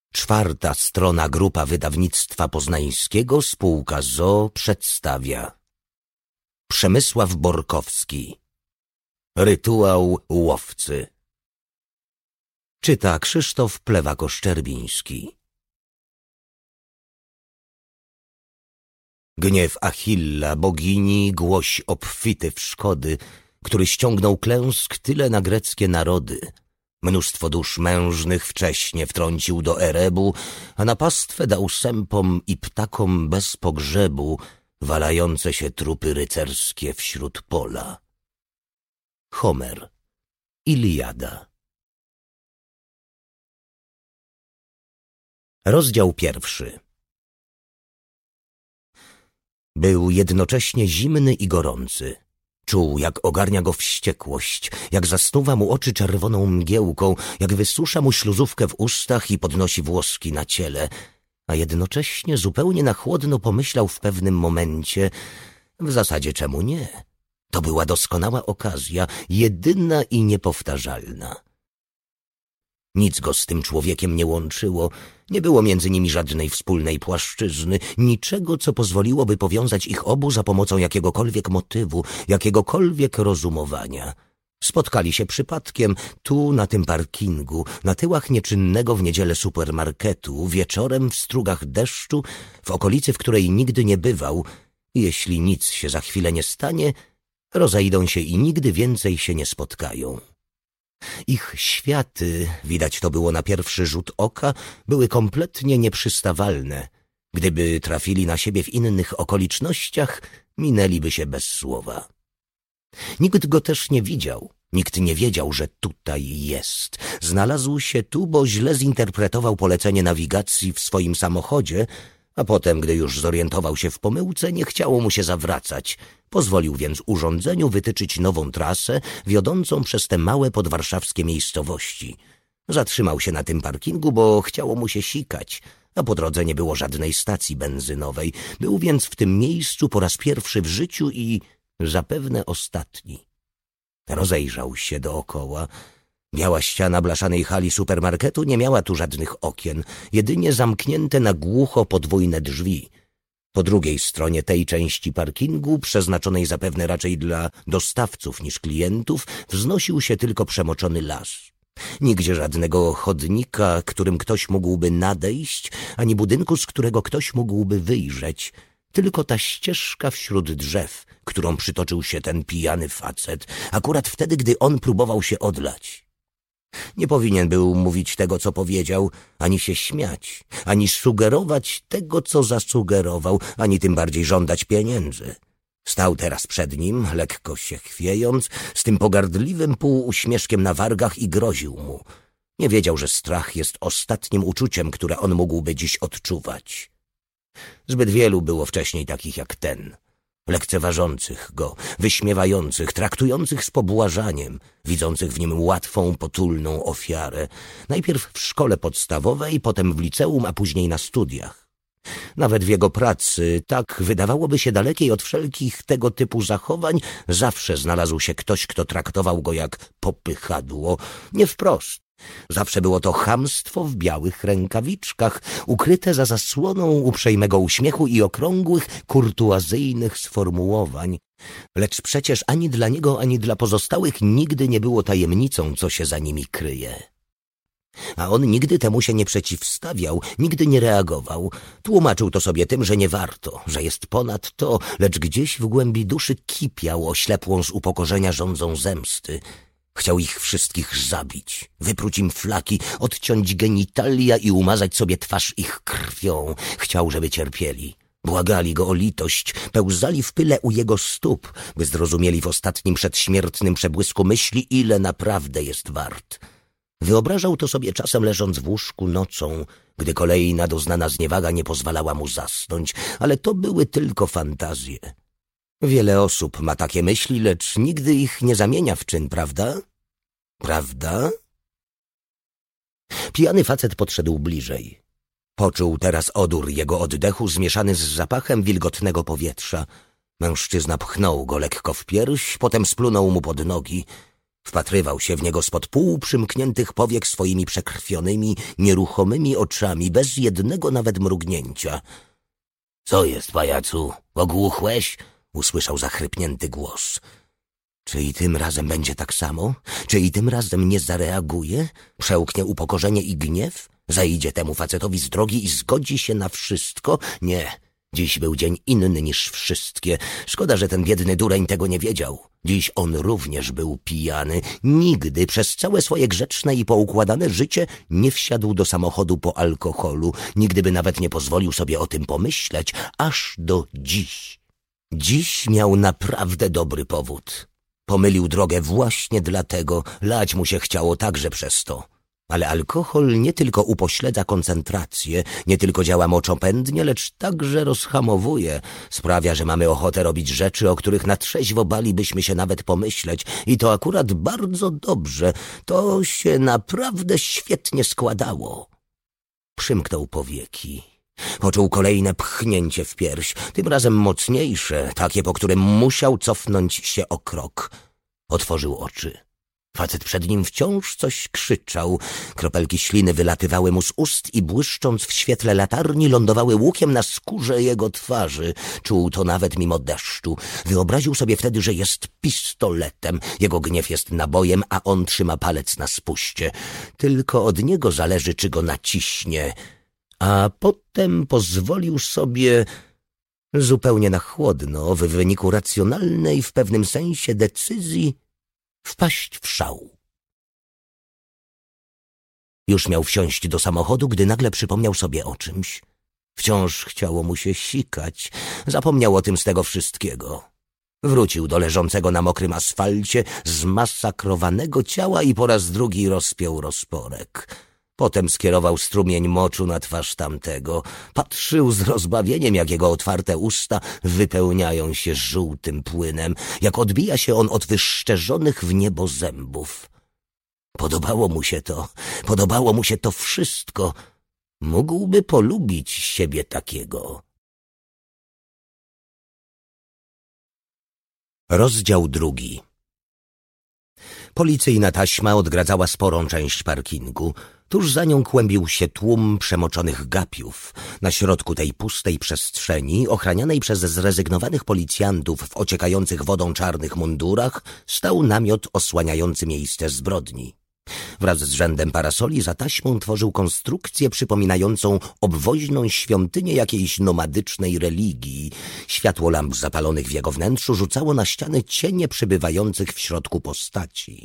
Czwarta strona grupa wydawnictwa poznańskiego spółka ZOO przedstawia Przemysław Borkowski. Rytuał łowcy. Czyta Krzysztof Plewako-Szczerbiński. Gniew Achilla, bogini, głoś obfity w szkody, który ściągnął klęsk tyle na greckie narody. Mnóstwo dusz mężnych wcześnie wtrącił do Erebu, a na pastwę dał sępom i ptakom bez pogrzebu walające się trupy rycerskie wśród pola. Homer. Iliada. Rozdział 1. Był jednocześnie zimny i gorący. Czuł, jak ogarnia go wściekłość, jak zasnuwa mu oczy czerwoną mgiełką, jak wysusza mu śluzówkę w ustach i podnosi włoski na ciele, a jednocześnie zupełnie na chłodno pomyślał w pewnym momencie, w zasadzie czemu nie? To była doskonała okazja, jedyna i niepowtarzalna. Nic go z tym człowiekiem nie łączyło, nie było między nimi żadnej wspólnej płaszczyzny, niczego, co pozwoliłoby powiązać ich obu za pomocą jakiegokolwiek motywu, jakiegokolwiek rozumowania. Spotkali się przypadkiem, tu na tym parkingu, na tyłach nieczynnego w niedzielę supermarketu, wieczorem w strugach deszczu, w okolicy, w której nigdy nie bywał. Jeśli nic się za chwilę nie stanie, rozejdą się i nigdy więcej się nie spotkają. Ich światy, widać to było na pierwszy rzut oka, były kompletnie nieprzystawalne. Gdyby trafili na siebie w innych okolicznościach, minęliby się bez słowa. Nikt go też nie widział. Nikt nie wiedział, że tutaj jest. Znalazł się tu, bo źle zinterpretował polecenie nawigacji w swoim samochodzie, a potem, gdy już zorientował się w pomyłce, nie chciało mu się zawracać. Pozwolił więc urządzeniu wytyczyć nową trasę wiodącą przez te małe podwarszawskie miejscowości. Zatrzymał się na tym parkingu, bo chciało mu się sikać, a po drodze nie było żadnej stacji benzynowej. Był więc w tym miejscu po raz pierwszy w życiu i zapewne ostatni. Rozejrzał się dookoła. Biała ściana blaszanej hali supermarketu nie miała tu żadnych okien, jedynie zamknięte na głucho podwójne drzwi. Po drugiej stronie tej części parkingu, przeznaczonej zapewne raczej dla dostawców niż klientów, wznosił się tylko przemoczony las. Nigdzie żadnego chodnika, którym ktoś mógłby nadejść, ani budynku, z którego ktoś mógłby wyjrzeć. Tylko ta ścieżka wśród drzew, którą przytoczył się ten pijany facet, akurat wtedy, gdy on próbował się odlać. Nie powinien był mówić tego, co powiedział, ani się śmiać, ani sugerować tego, co zasugerował, ani tym bardziej żądać pieniędzy. Stał teraz przed nim, lekko się chwiejąc, z tym pogardliwym półuśmieszkiem na wargach i groził mu. Nie wiedział, że strach jest ostatnim uczuciem, które on mógłby dziś odczuwać. Zbyt wielu było wcześniej takich jak ten. Lekceważących go, wyśmiewających, traktujących z pobłażaniem, widzących w nim łatwą, potulną ofiarę. Najpierw w szkole podstawowej, potem w liceum, a później na studiach. Nawet w jego pracy, tak wydawałoby się dalekiej od wszelkich tego typu zachowań, zawsze znalazł się ktoś, kto traktował go jak popychadło, nie wprost. Zawsze było to chamstwo w białych rękawiczkach, ukryte za zasłoną uprzejmego uśmiechu i okrągłych, kurtuazyjnych sformułowań. Lecz przecież ani dla niego, ani dla pozostałych nigdy nie było tajemnicą, co się za nimi kryje. A on nigdy temu się nie przeciwstawiał, nigdy nie reagował. Tłumaczył to sobie tym, że nie warto, że jest ponad to, lecz gdzieś w głębi duszy kipiał oślepłą z upokorzenia żądzą zemsty. Chciał ich wszystkich zabić, wypruć im flaki, odciąć genitalia i umazać sobie twarz ich krwią. Chciał, żeby cierpieli. Błagali go o litość, pełzali w pyle u jego stóp, by zrozumieli w ostatnim przedśmiertnym przebłysku myśli, ile naprawdę jest wart. Wyobrażał to sobie czasem leżąc w łóżku nocą, gdy kolejna doznana zniewaga nie pozwalała mu zasnąć, ale to były tylko fantazje. Wiele osób ma takie myśli, lecz nigdy ich nie zamienia w czyn, prawda? Prawda? Pijany facet podszedł bliżej. Poczuł teraz odór jego oddechu zmieszany z zapachem wilgotnego powietrza. Mężczyzna pchnął go lekko w pierś, potem splunął mu pod nogi. Wpatrywał się w niego spod półprzymkniętych powiek swoimi przekrwionymi, nieruchomymi oczami, bez jednego nawet mrugnięcia. — Co jest, pajacu? Ogłuchłeś? — usłyszał zachrypnięty głos. Czy i tym razem będzie tak samo? Czy i tym razem nie zareaguje? Przełknie upokorzenie i gniew? Zajdzie temu facetowi z drogi i zgodzi się na wszystko? Nie. Dziś był dzień inny niż wszystkie. Szkoda, że ten biedny dureń tego nie wiedział. Dziś on również był pijany. Nigdy przez całe swoje grzeczne i poukładane życie nie wsiadł do samochodu po alkoholu. Nigdy by nawet nie pozwolił sobie o tym pomyśleć, aż do dziś. Dziś miał naprawdę dobry powód. Pomylił drogę właśnie dlatego, lać mu się chciało także przez to. Ale alkohol nie tylko upośledza koncentrację, nie tylko działa moczopędnie, lecz także rozhamowuje. Sprawia, że mamy ochotę robić rzeczy, o których na trzeźwo balibyśmy się nawet pomyśleć. I to akurat bardzo dobrze. To się naprawdę świetnie składało. Przymknął powieki. Poczuł kolejne pchnięcie w pierś, tym razem mocniejsze, takie, po którym musiał cofnąć się o krok. Otworzył oczy. Facet przed nim wciąż coś krzyczał. Kropelki śliny wylatywały mu z ust i błyszcząc w świetle latarni lądowały łukiem na skórze jego twarzy. Czuł to nawet mimo deszczu. Wyobraził sobie wtedy, że jest pistoletem. Jego gniew jest nabojem, a on trzyma palec na spuście. Tylko od niego zależy, czy go naciśnie. A potem pozwolił sobie zupełnie na chłodno, w wyniku racjonalnej w pewnym sensie decyzji, wpaść w szał. Już miał wsiąść do samochodu, gdy nagle przypomniał sobie o czymś. Wciąż chciało mu się sikać. Zapomniał o tym z tego wszystkiego. Wrócił do leżącego na mokrym asfalcie zmasakrowanego ciała i po raz drugi rozpiął rozporek. Potem skierował strumień moczu na twarz tamtego. Patrzył z rozbawieniem, jak jego otwarte usta wypełniają się żółtym płynem, jak odbija się on od wyszczerzonych w niebo zębów. Podobało mu się to wszystko. Mógłby polubić siebie takiego. Rozdział 2. Policyjna taśma odgradzała sporą część parkingu. Tuż za nią kłębił się tłum przemoczonych gapiów. Na środku tej pustej przestrzeni, ochranianej przez zrezygnowanych policjantów w ociekających wodą czarnych mundurach, stał namiot osłaniający miejsce zbrodni. Wraz z rzędem parasoli za taśmą tworzył konstrukcję przypominającą obwoźną świątynię jakiejś nomadycznej religii. Światło lamp zapalonych w jego wnętrzu rzucało na ściany cienie przebywających w środku postaci.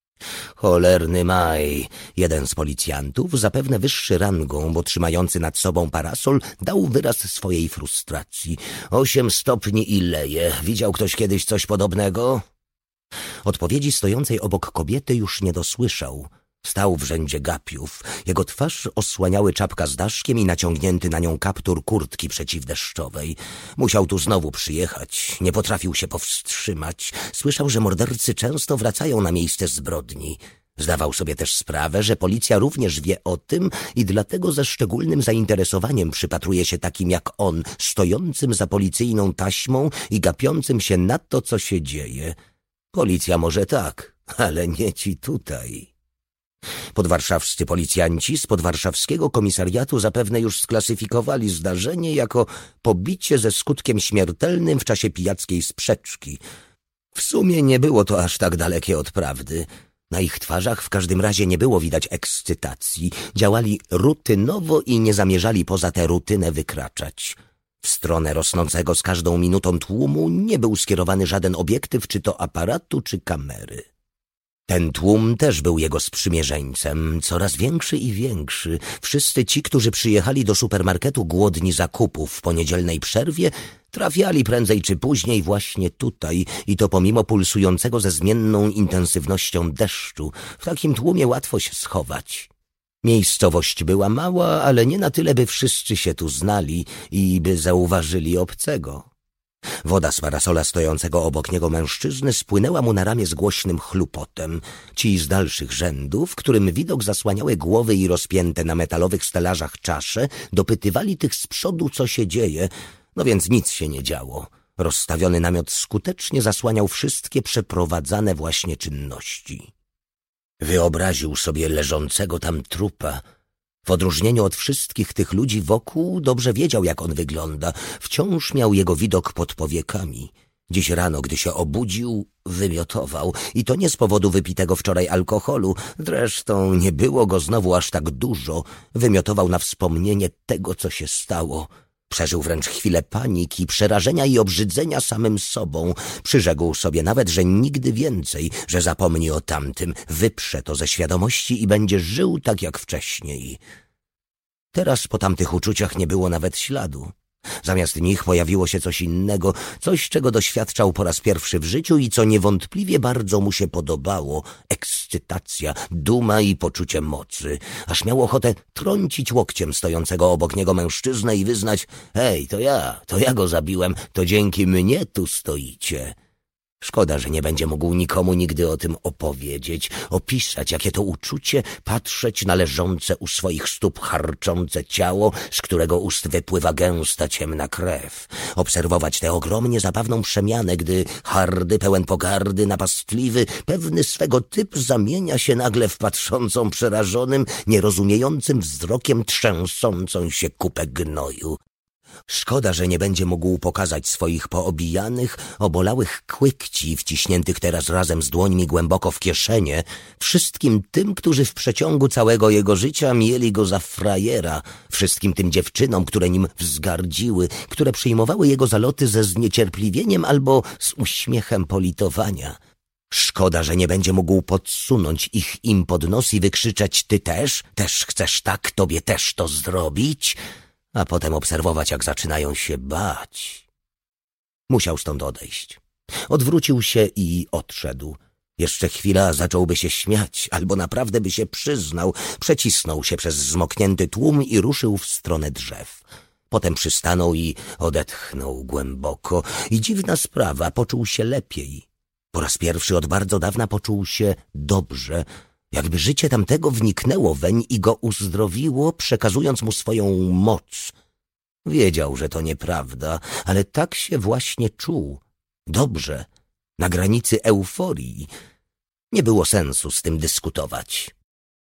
Cholerny maj! Jeden z policjantów, zapewne wyższy rangą, bo trzymający nad sobą parasol, dał wyraz swojej frustracji. 8 stopni i leje. Widział ktoś kiedyś coś podobnego? Odpowiedzi stojącej obok kobiety już nie dosłyszał. Stał w rzędzie gapiów. Jego twarz osłaniały czapka z daszkiem i naciągnięty na nią kaptur kurtki przeciwdeszczowej. Musiał tu znowu przyjechać. Nie potrafił się powstrzymać. Słyszał, że mordercy często wracają na miejsce zbrodni. Zdawał sobie też sprawę, że policja również wie o tym i dlatego ze szczególnym zainteresowaniem przypatruje się takim jak on, stojącym za policyjną taśmą i gapiącym się na to, co się dzieje. Policja może tak, ale nie ci tutaj. Podwarszawscy policjanci z podwarszawskiego komisariatu zapewne już sklasyfikowali zdarzenie jako pobicie ze skutkiem śmiertelnym w czasie pijackiej sprzeczki. W sumie nie było to aż tak dalekie od prawdy. Na ich twarzach w każdym razie nie było widać ekscytacji. Działali rutynowo i nie zamierzali poza tę rutynę wykraczać. W stronę rosnącego z każdą minutą tłumu nie był skierowany żaden obiektyw, czy to aparatu, czy kamery. Ten tłum też był jego sprzymierzeńcem, coraz większy i większy. Wszyscy ci, którzy przyjechali do supermarketu głodni zakupów w poniedzielnej przerwie, trafiali prędzej czy później właśnie tutaj i to pomimo pulsującego ze zmienną intensywnością deszczu. W takim tłumie łatwo się schować. Miejscowość była mała, ale nie na tyle, by wszyscy się tu znali i by zauważyli obcego. Woda z parasola stojącego obok niego mężczyzny spłynęła mu na ramię z głośnym chlupotem. Ci z dalszych rzędów, którym widok zasłaniały głowy i rozpięte na metalowych stelażach czasze, dopytywali tych z przodu, co się dzieje, no więc nic się nie działo. Rozstawiony namiot skutecznie zasłaniał wszystkie przeprowadzane właśnie czynności. Wyobraził sobie leżącego tam trupa. W odróżnieniu od wszystkich tych ludzi wokół dobrze wiedział, jak on wygląda. Wciąż miał jego widok pod powiekami. Dziś rano, gdy się obudził, wymiotował. I to nie z powodu wypitego wczoraj alkoholu. Zresztą nie było go znowu aż tak dużo. Wymiotował na wspomnienie tego, co się stało. Przeżył wręcz chwilę paniki, przerażenia i obrzydzenia samym sobą. Przyrzekł sobie nawet, że nigdy więcej, że zapomni o tamtym, wyprze to ze świadomości i będzie żył tak jak wcześniej. Teraz po tamtych uczuciach nie było nawet śladu. Zamiast nich pojawiło się coś innego, coś, czego doświadczał po raz pierwszy w życiu i co niewątpliwie bardzo mu się podobało. Ekscytacja, duma i poczucie mocy. Aż miał ochotę trącić łokciem stojącego obok niego mężczyznę i wyznać: hej, to ja go zabiłem, to dzięki mnie tu stoicie. Szkoda, że nie będzie mógł nikomu nigdy o tym opowiedzieć, opisać, jakie to uczucie patrzeć na leżące u swoich stóp charczące ciało, z którego ust wypływa gęsta, ciemna krew. Obserwować tę ogromnie zabawną przemianę, gdy hardy, pełen pogardy, napastliwy, pewny swego typu zamienia się nagle w patrzącą przerażonym, nierozumiejącym wzrokiem trzęsącą się kupę gnoju. Szkoda, że nie będzie mógł pokazać swoich poobijanych, obolałych kłykci, wciśniętych teraz razem z dłońmi głęboko w kieszenie, wszystkim tym, którzy w przeciągu całego jego życia mieli go za frajera, wszystkim tym dziewczynom, które nim wzgardziły, które przyjmowały jego zaloty ze zniecierpliwieniem albo z uśmiechem politowania. Szkoda, że nie będzie mógł podsunąć ich im pod nos i wykrzyczeć: ty też chcesz tak, tobie też to zrobić? A potem obserwować, jak zaczynają się bać. Musiał stąd odejść. Odwrócił się i odszedł. Jeszcze chwila, zacząłby się śmiać, albo naprawdę by się przyznał. Przecisnął się przez zmoknięty tłum i ruszył w stronę drzew. Potem przystanął i odetchnął głęboko. I dziwna sprawa, poczuł się lepiej. Po raz pierwszy od bardzo dawna poczuł się dobrze. Jakby życie tamtego wniknęło weń i go uzdrowiło, przekazując mu swoją moc. Wiedział, że to nieprawda, ale tak się właśnie czuł. Dobrze, na granicy euforii. Nie było sensu z tym dyskutować.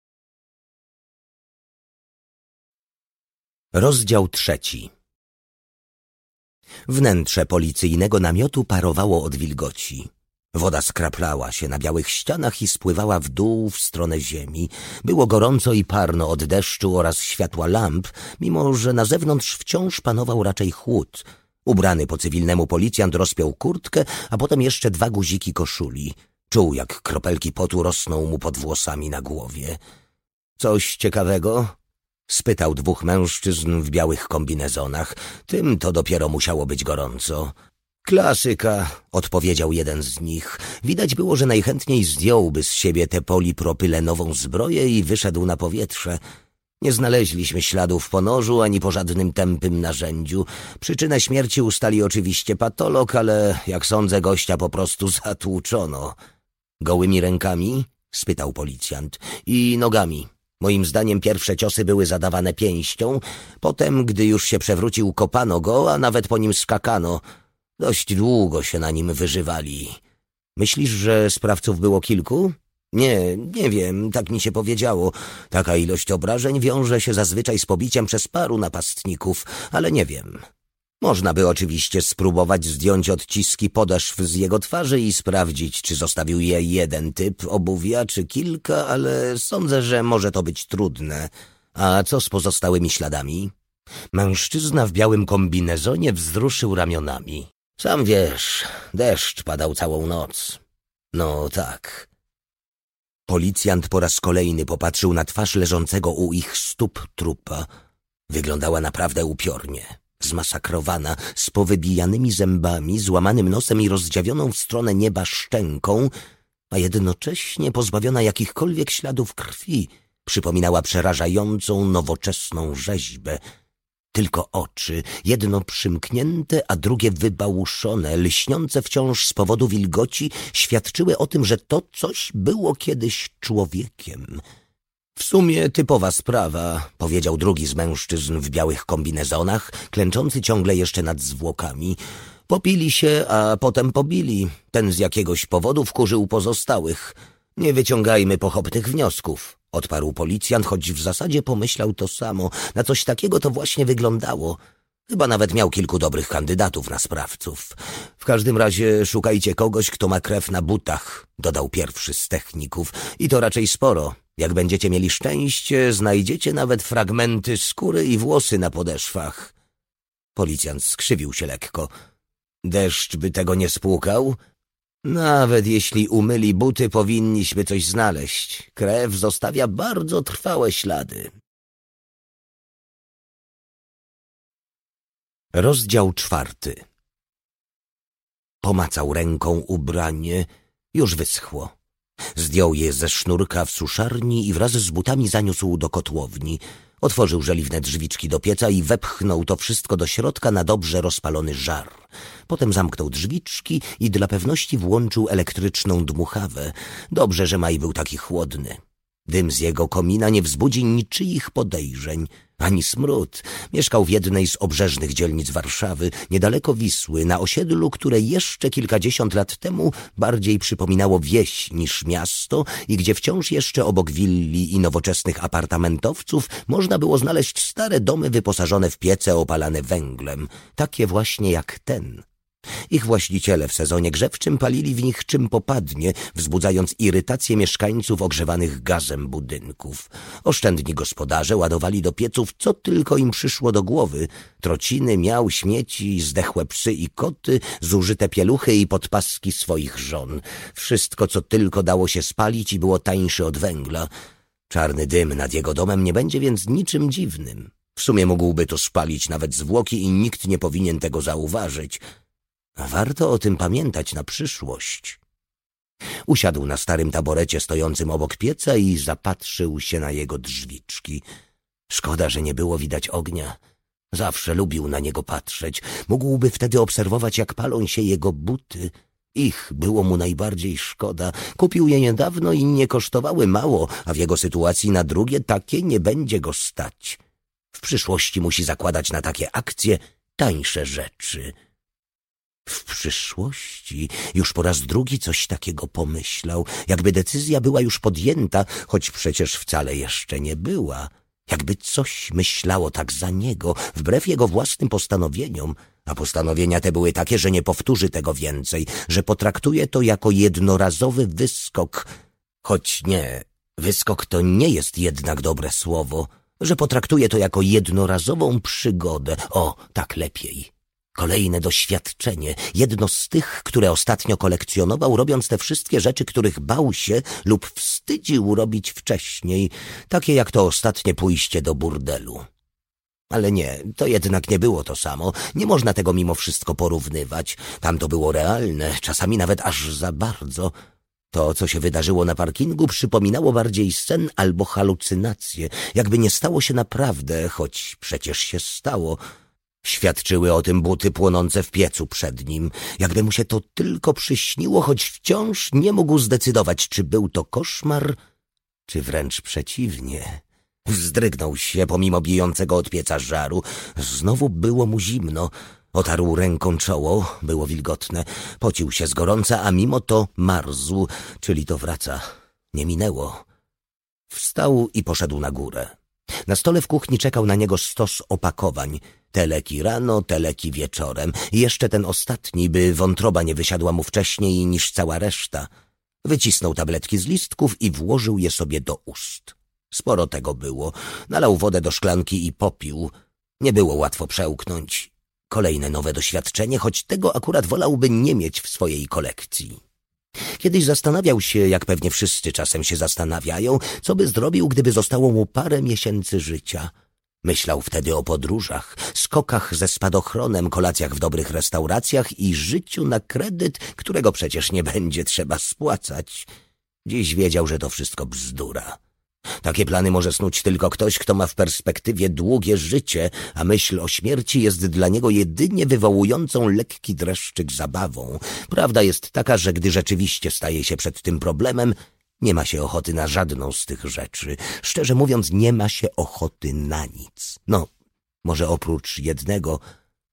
Rozdział 3. Wnętrze policyjnego namiotu parowało od wilgoci. Woda skraplała się na białych ścianach i spływała w dół w stronę ziemi. Było gorąco i parno od deszczu oraz światła lamp, mimo że na zewnątrz wciąż panował raczej chłód. Ubrany po cywilnemu policjant rozpiął kurtkę, a potem jeszcze 2 guziki koszuli. Czuł, jak kropelki potu rosną mu pod włosami na głowie. Coś ciekawego? Spytał 2 mężczyzn w białych kombinezonach. Tym to dopiero musiało być gorąco. Klasyka, odpowiedział jeden z nich. Widać było, że najchętniej zdjąłby z siebie tę polipropylenową zbroję i wyszedł na powietrze. Nie znaleźliśmy śladów po nożu ani po żadnym tępym narzędziu. Przyczynę śmierci ustali oczywiście patolog, ale jak sądzę, gościa po prostu zatłuczono. Gołymi rękami? Spytał policjant. I nogami. Moim zdaniem pierwsze ciosy były zadawane pięścią. Potem, gdy już się przewrócił, kopano go, a nawet po nim skakano. Dość długo się na nim wyżywali. Myślisz, że sprawców było kilku? Nie wiem, tak mi się powiedziało. Taka ilość obrażeń wiąże się zazwyczaj z pobiciem przez paru napastników, ale nie wiem. Można by oczywiście spróbować zdjąć odciski podeszw z jego twarzy i sprawdzić, czy zostawił je jeden typ obuwia, czy kilka, ale sądzę, że może to być trudne. A co z pozostałymi śladami? Mężczyzna w białym kombinezonie wzruszył ramionami. Sam wiesz, deszcz padał całą noc. No tak. Policjant po raz kolejny popatrzył na twarz leżącego u ich stóp trupa. Wyglądała naprawdę upiornie. Zmasakrowana, z powybijanymi zębami, złamanym nosem i rozdziawioną w stronę nieba szczęką, a jednocześnie pozbawiona jakichkolwiek śladów krwi, przypominała przerażającą, nowoczesną rzeźbę. Tylko oczy, jedno przymknięte, a drugie wybałuszone, lśniące wciąż z powodu wilgoci, świadczyły o tym, że to coś było kiedyś człowiekiem. W sumie typowa sprawa, powiedział drugi z mężczyzn w białych kombinezonach, klęczący ciągle jeszcze nad zwłokami. Popili się, a potem pobili. Ten z jakiegoś powodu wkurzył pozostałych. Nie wyciągajmy pochopnych wniosków, odparł policjant, choć w zasadzie pomyślał to samo. Na coś takiego to właśnie wyglądało. Chyba nawet miał kilku dobrych kandydatów na sprawców. W każdym razie szukajcie kogoś, kto ma krew na butach, dodał pierwszy z techników. I to raczej sporo. Jak będziecie mieli szczęście, znajdziecie nawet fragmenty skóry i włosy na podeszwach. Policjant skrzywił się lekko. Deszcz by tego nie spłukał? Nawet jeśli umyli buty, powinniśmy coś znaleźć. Krew zostawia bardzo trwałe ślady. Rozdział 4. Pomacał ręką ubranie. Już wyschło. Zdjął je ze sznurka w suszarni i wraz z butami zaniósł do kotłowni. Otworzył żeliwne drzwiczki do pieca i wepchnął to wszystko do środka na dobrze rozpalony żar. Potem zamknął drzwiczki i dla pewności włączył elektryczną dmuchawę. Dobrze, że maj był taki chłodny. Dym z jego komina nie wzbudzi niczyich podejrzeń, ani smród. Mieszkał w jednej z obrzeżnych dzielnic Warszawy, niedaleko Wisły, na osiedlu, które jeszcze kilkadziesiąt lat temu bardziej przypominało wieś niż miasto i gdzie wciąż jeszcze obok willi i nowoczesnych apartamentowców można było znaleźć stare domy wyposażone w piece opalane węglem, takie właśnie jak ten. Ich właściciele w sezonie grzewczym palili w nich czym popadnie, wzbudzając irytację mieszkańców ogrzewanych gazem budynków. Oszczędni gospodarze ładowali do pieców co tylko im przyszło do głowy. Trociny, miał, śmieci, zdechłe psy i koty, zużyte pieluchy i podpaski swoich żon. Wszystko, co tylko dało się spalić i było tańsze od węgla. Czarny dym nad jego domem nie będzie więc niczym dziwnym. W sumie mógłby to spalić nawet zwłoki i nikt nie powinien tego zauważyć. Warto o tym pamiętać na przyszłość. Usiadł na starym taborecie stojącym obok pieca i zapatrzył się na jego drzwiczki. Szkoda, że nie było widać ognia. Zawsze lubił na niego patrzeć. Mógłby wtedy obserwować, jak palą się jego buty. Ich było mu najbardziej szkoda. Kupił je niedawno i nie kosztowały mało, a w jego sytuacji na drugie takie nie będzie go stać. W przyszłości musi zakładać na takie akcje tańsze rzeczy. W przyszłości już po raz drugi coś takiego pomyślał, jakby decyzja była już podjęta, choć przecież wcale jeszcze nie była. Jakby coś myślało tak za niego, wbrew jego własnym postanowieniom, a postanowienia te były takie, że nie powtórzy tego więcej, że potraktuje to jako jednorazowy wyskok. Choć nie, wyskok to nie jest jednak dobre słowo, że potraktuje to jako jednorazową przygodę. O, tak lepiej. Kolejne doświadczenie, jedno z tych, które ostatnio kolekcjonował, robiąc te wszystkie rzeczy, których bał się lub wstydził robić wcześniej, takie jak to ostatnie pójście do burdelu. Ale nie, to jednak nie było to samo. Nie można tego mimo wszystko porównywać. Tam to było realne, czasami nawet aż za bardzo. To, co się wydarzyło na parkingu, przypominało bardziej sen albo halucynację, jakby nie stało się naprawdę, choć przecież się stało. Świadczyły o tym buty płonące w piecu przed nim, jakby mu się to tylko przyśniło, choć wciąż nie mógł zdecydować, czy był to koszmar, czy wręcz przeciwnie. Wzdrygnął się pomimo bijącego od pieca żaru. Znowu było mu zimno. Otarł ręką czoło, było wilgotne. Pocił się z gorąca, a mimo to marzł, czyli to wraca. Nie minęło. Wstał i poszedł na górę. Na stole w kuchni czekał na niego stos opakowań. Te leki rano, te leki wieczorem. I jeszcze ten ostatni, by wątroba nie wysiadła mu wcześniej niż cała reszta. Wycisnął tabletki z listków i włożył je sobie do ust. Sporo tego było. Nalał wodę do szklanki i popił. Nie było łatwo przełknąć. Kolejne nowe doświadczenie, choć tego akurat wolałby nie mieć w swojej kolekcji. Kiedyś zastanawiał się, jak pewnie wszyscy czasem się zastanawiają, co by zrobił, gdyby zostało mu parę miesięcy życia. Myślał wtedy o podróżach, skokach ze spadochronem, kolacjach w dobrych restauracjach i życiu na kredyt, którego przecież nie będzie trzeba spłacać. Dziś wiedział, że to wszystko bzdura. Takie plany może snuć tylko ktoś, kto ma w perspektywie długie życie, a myśl o śmierci jest dla niego jedynie wywołującą lekki dreszczyk zabawą. Prawda jest taka, że gdy rzeczywiście staje się przed tym problemem, nie ma się ochoty na żadną z tych rzeczy. Szczerze mówiąc, nie ma się ochoty na nic. No, może oprócz jednego,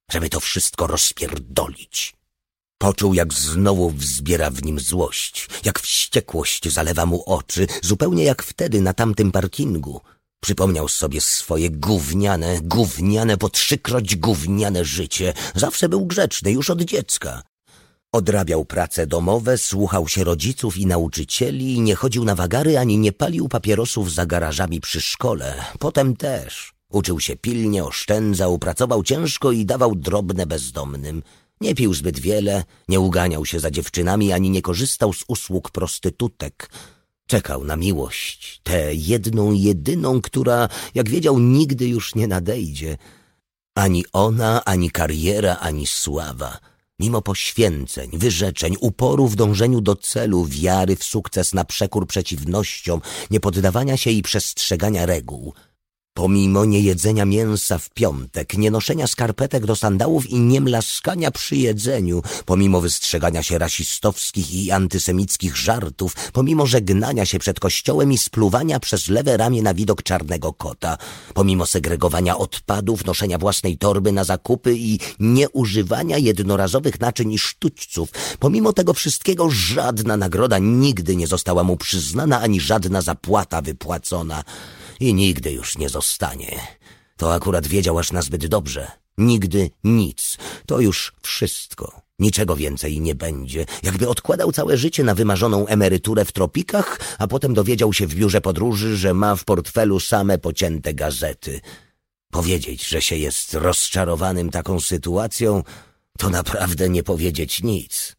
żeby to wszystko rozpierdolić. Poczuł, jak znowu wzbiera w nim złość, jak wściekłość zalewa mu oczy, zupełnie jak wtedy na tamtym parkingu. Przypomniał sobie swoje gówniane, po 3-kroć gówniane życie. Zawsze był grzeczny, już od dziecka. Odrabiał prace domowe, słuchał się rodziców i nauczycieli, nie chodził na wagary ani nie palił papierosów za garażami przy szkole. Potem też. Uczył się pilnie, oszczędzał, pracował ciężko i dawał drobne bezdomnym. Nie pił zbyt wiele, nie uganiał się za dziewczynami, ani nie korzystał z usług prostytutek. Czekał na miłość, tę jedną, jedyną, która, jak wiedział, nigdy już nie nadejdzie. Ani ona, ani kariera, ani sława. Mimo poświęceń, wyrzeczeń, uporu w dążeniu do celu, wiary w sukces na przekór przeciwnościom, niepoddawania się i przestrzegania reguł. Pomimo niejedzenia mięsa w piątek, nienoszenia skarpetek do sandałów i niemlaskania przy jedzeniu, pomimo wystrzegania się rasistowskich i antysemickich żartów, pomimo żegnania się przed kościołem i spluwania przez lewe ramię na widok czarnego kota, pomimo segregowania odpadów, noszenia własnej torby na zakupy i nieużywania jednorazowych naczyń i sztućców, pomimo tego wszystkiego żadna nagroda nigdy nie została mu przyznana, ani żadna zapłata wypłacona. I nigdy już nie zostanie. To akurat wiedział aż nazbyt dobrze. Nigdy nic. To już wszystko. Niczego więcej nie będzie. Jakby odkładał całe życie na wymarzoną emeryturę w tropikach, a potem dowiedział się w biurze podróży, że ma w portfelu same pocięte gazety. Powiedzieć, że się jest rozczarowanym taką sytuacją, to naprawdę nie powiedzieć nic.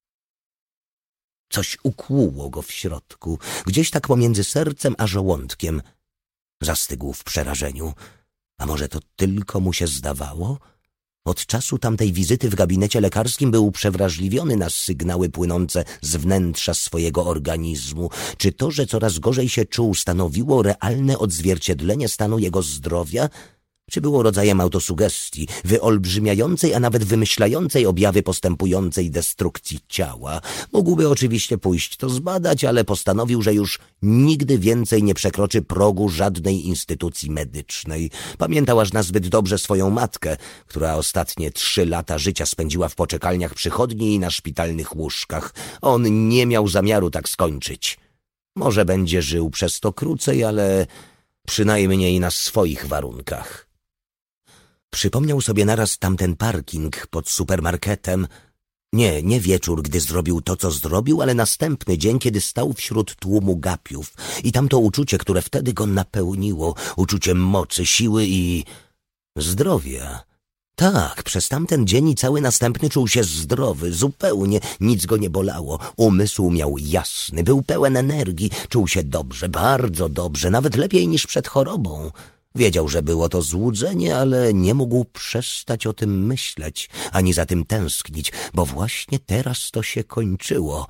Coś ukłuło go w środku, gdzieś tak pomiędzy sercem a żołądkiem. Zastygł w przerażeniu. A może to tylko mu się zdawało? Od czasu tamtej wizyty w gabinecie lekarskim był przewrażliwiony na sygnały płynące z wnętrza swojego organizmu. Czy to, że coraz gorzej się czuł, stanowiło realne odzwierciedlenie stanu jego zdrowia? Czy było rodzajem autosugestii, wyolbrzymiającej, a nawet wymyślającej objawy postępującej destrukcji ciała? Mógłby oczywiście pójść to zbadać, ale postanowił, że już nigdy więcej nie przekroczy progu żadnej instytucji medycznej. Pamiętał aż nazbyt dobrze swoją matkę, która ostatnie 3 lata życia spędziła w poczekalniach przychodni i na szpitalnych łóżkach. On nie miał zamiaru tak skończyć. Może będzie żył przez to krócej, ale przynajmniej na swoich warunkach. Przypomniał sobie naraz tamten parking pod supermarketem. Nie wieczór, gdy zrobił to, co zrobił, ale następny dzień, kiedy stał wśród tłumu gapiów. I tamto uczucie, które wtedy go napełniło, uczucie mocy, siły i zdrowia. Tak, przez tamten dzień i cały następny czuł się zdrowy, zupełnie, nic go nie bolało. Umysł miał jasny, był pełen energii, czuł się dobrze, bardzo dobrze, nawet lepiej niż przed chorobą. Wiedział, że było to złudzenie, ale nie mógł przestać o tym myśleć, ani za tym tęsknić, bo właśnie teraz to się kończyło.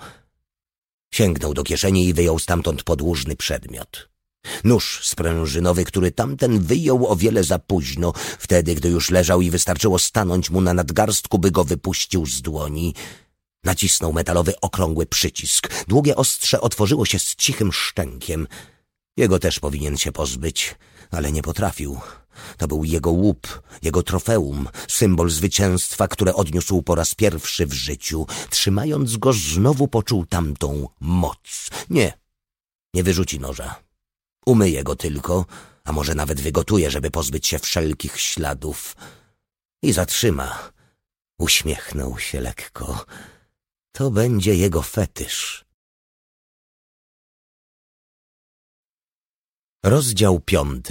Sięgnął do kieszeni i wyjął stamtąd podłużny przedmiot. Nóż sprężynowy, który tamten wyjął o wiele za późno, wtedy, gdy już leżał i wystarczyło stanąć mu na nadgarstku, by go wypuścił z dłoni. Nacisnął metalowy, okrągły przycisk. Długie ostrze otworzyło się z cichym szczękiem. Jego też powinien się pozbyć, ale nie potrafił. To był jego łup, jego trofeum, symbol zwycięstwa, które odniósł po raz pierwszy w życiu. Trzymając go, znowu poczuł tamtą moc. Nie wyrzuci noża. Umyje go tylko, a może nawet wygotuje, żeby pozbyć się wszelkich śladów. I zatrzyma. Uśmiechnął się lekko. To będzie jego fetysz. Rozdział 5.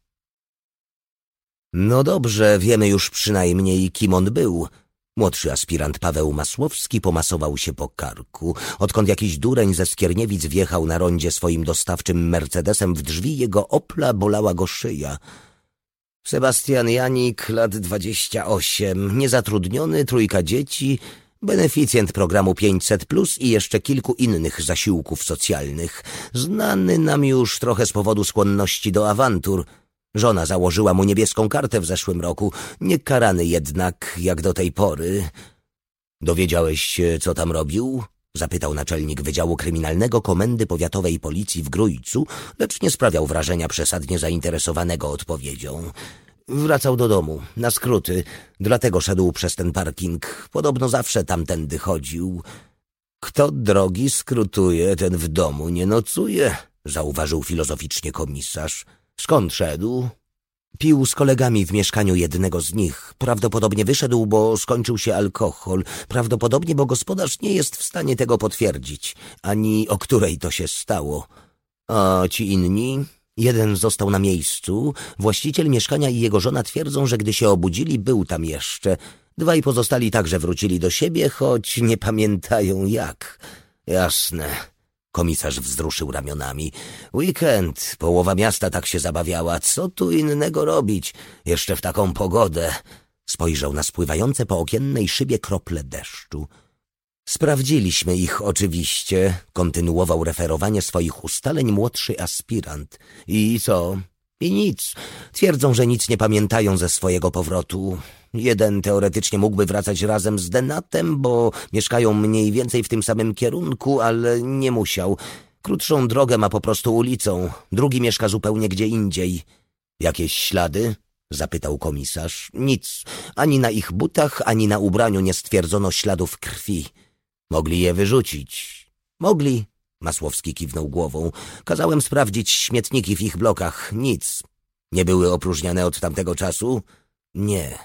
No dobrze, wiemy już przynajmniej, kim on był. Młodszy aspirant Paweł Masłowski pomasował się po karku. Odkąd jakiś dureń ze Skierniewic wjechał na rondzie swoim dostawczym Mercedesem w drzwi, jego Opla bolała go szyja. Sebastian Janik, lat 28, niezatrudniony, 3 dzieci, beneficjent programu 500+ i jeszcze kilku innych zasiłków socjalnych. Znany nam już trochę z powodu skłonności do awantur. Żona założyła mu niebieską kartę w zeszłym roku, niekarany jednak jak do tej pory. Dowiedziałeś się, co tam robił? Zapytał naczelnik Wydziału Kryminalnego Komendy Powiatowej Policji w Grójcu, lecz nie sprawiał wrażenia przesadnie zainteresowanego odpowiedzią. Wracał do domu, na skróty, dlatego szedł przez ten parking. Podobno zawsze tamtędy chodził. Kto drogi skrótuje, ten w domu nie nocuje, zauważył filozoficznie komisarz. Skąd szedł? Pił z kolegami w mieszkaniu jednego z nich. Prawdopodobnie wyszedł, bo skończył się alkohol. Prawdopodobnie, bo gospodarz nie jest w stanie tego potwierdzić, ani o której to się stało. A ci inni? Jeden został na miejscu. Właściciel mieszkania i jego żona twierdzą, że gdy się obudzili, był tam jeszcze. Dwaj pozostali także wrócili do siebie, choć nie pamiętają jak. Jasne. Komisarz wzruszył ramionami. Weekend, połowa miasta tak się zabawiała. Co tu innego robić? Jeszcze w taką pogodę. Spojrzał na spływające po okiennej szybie krople deszczu. Sprawdziliśmy ich oczywiście, kontynuował referowanie swoich ustaleń młodszy aspirant. I co? I nic. Twierdzą, że nic nie pamiętają ze swojego powrotu. Jeden teoretycznie mógłby wracać razem z Denatem, bo mieszkają mniej więcej w tym samym kierunku, ale nie musiał. Krótszą drogę ma po prostu ulicą. Drugi mieszka zupełnie gdzie indziej. Jakieś ślady? Zapytał komisarz. Nic. Ani na ich butach, ani na ubraniu nie stwierdzono śladów krwi. Mogli je wyrzucić. Mogli. Masłowski kiwnął głową. Kazałem sprawdzić śmietniki w ich blokach. Nic. Nie były opróżniane od tamtego czasu? Nie.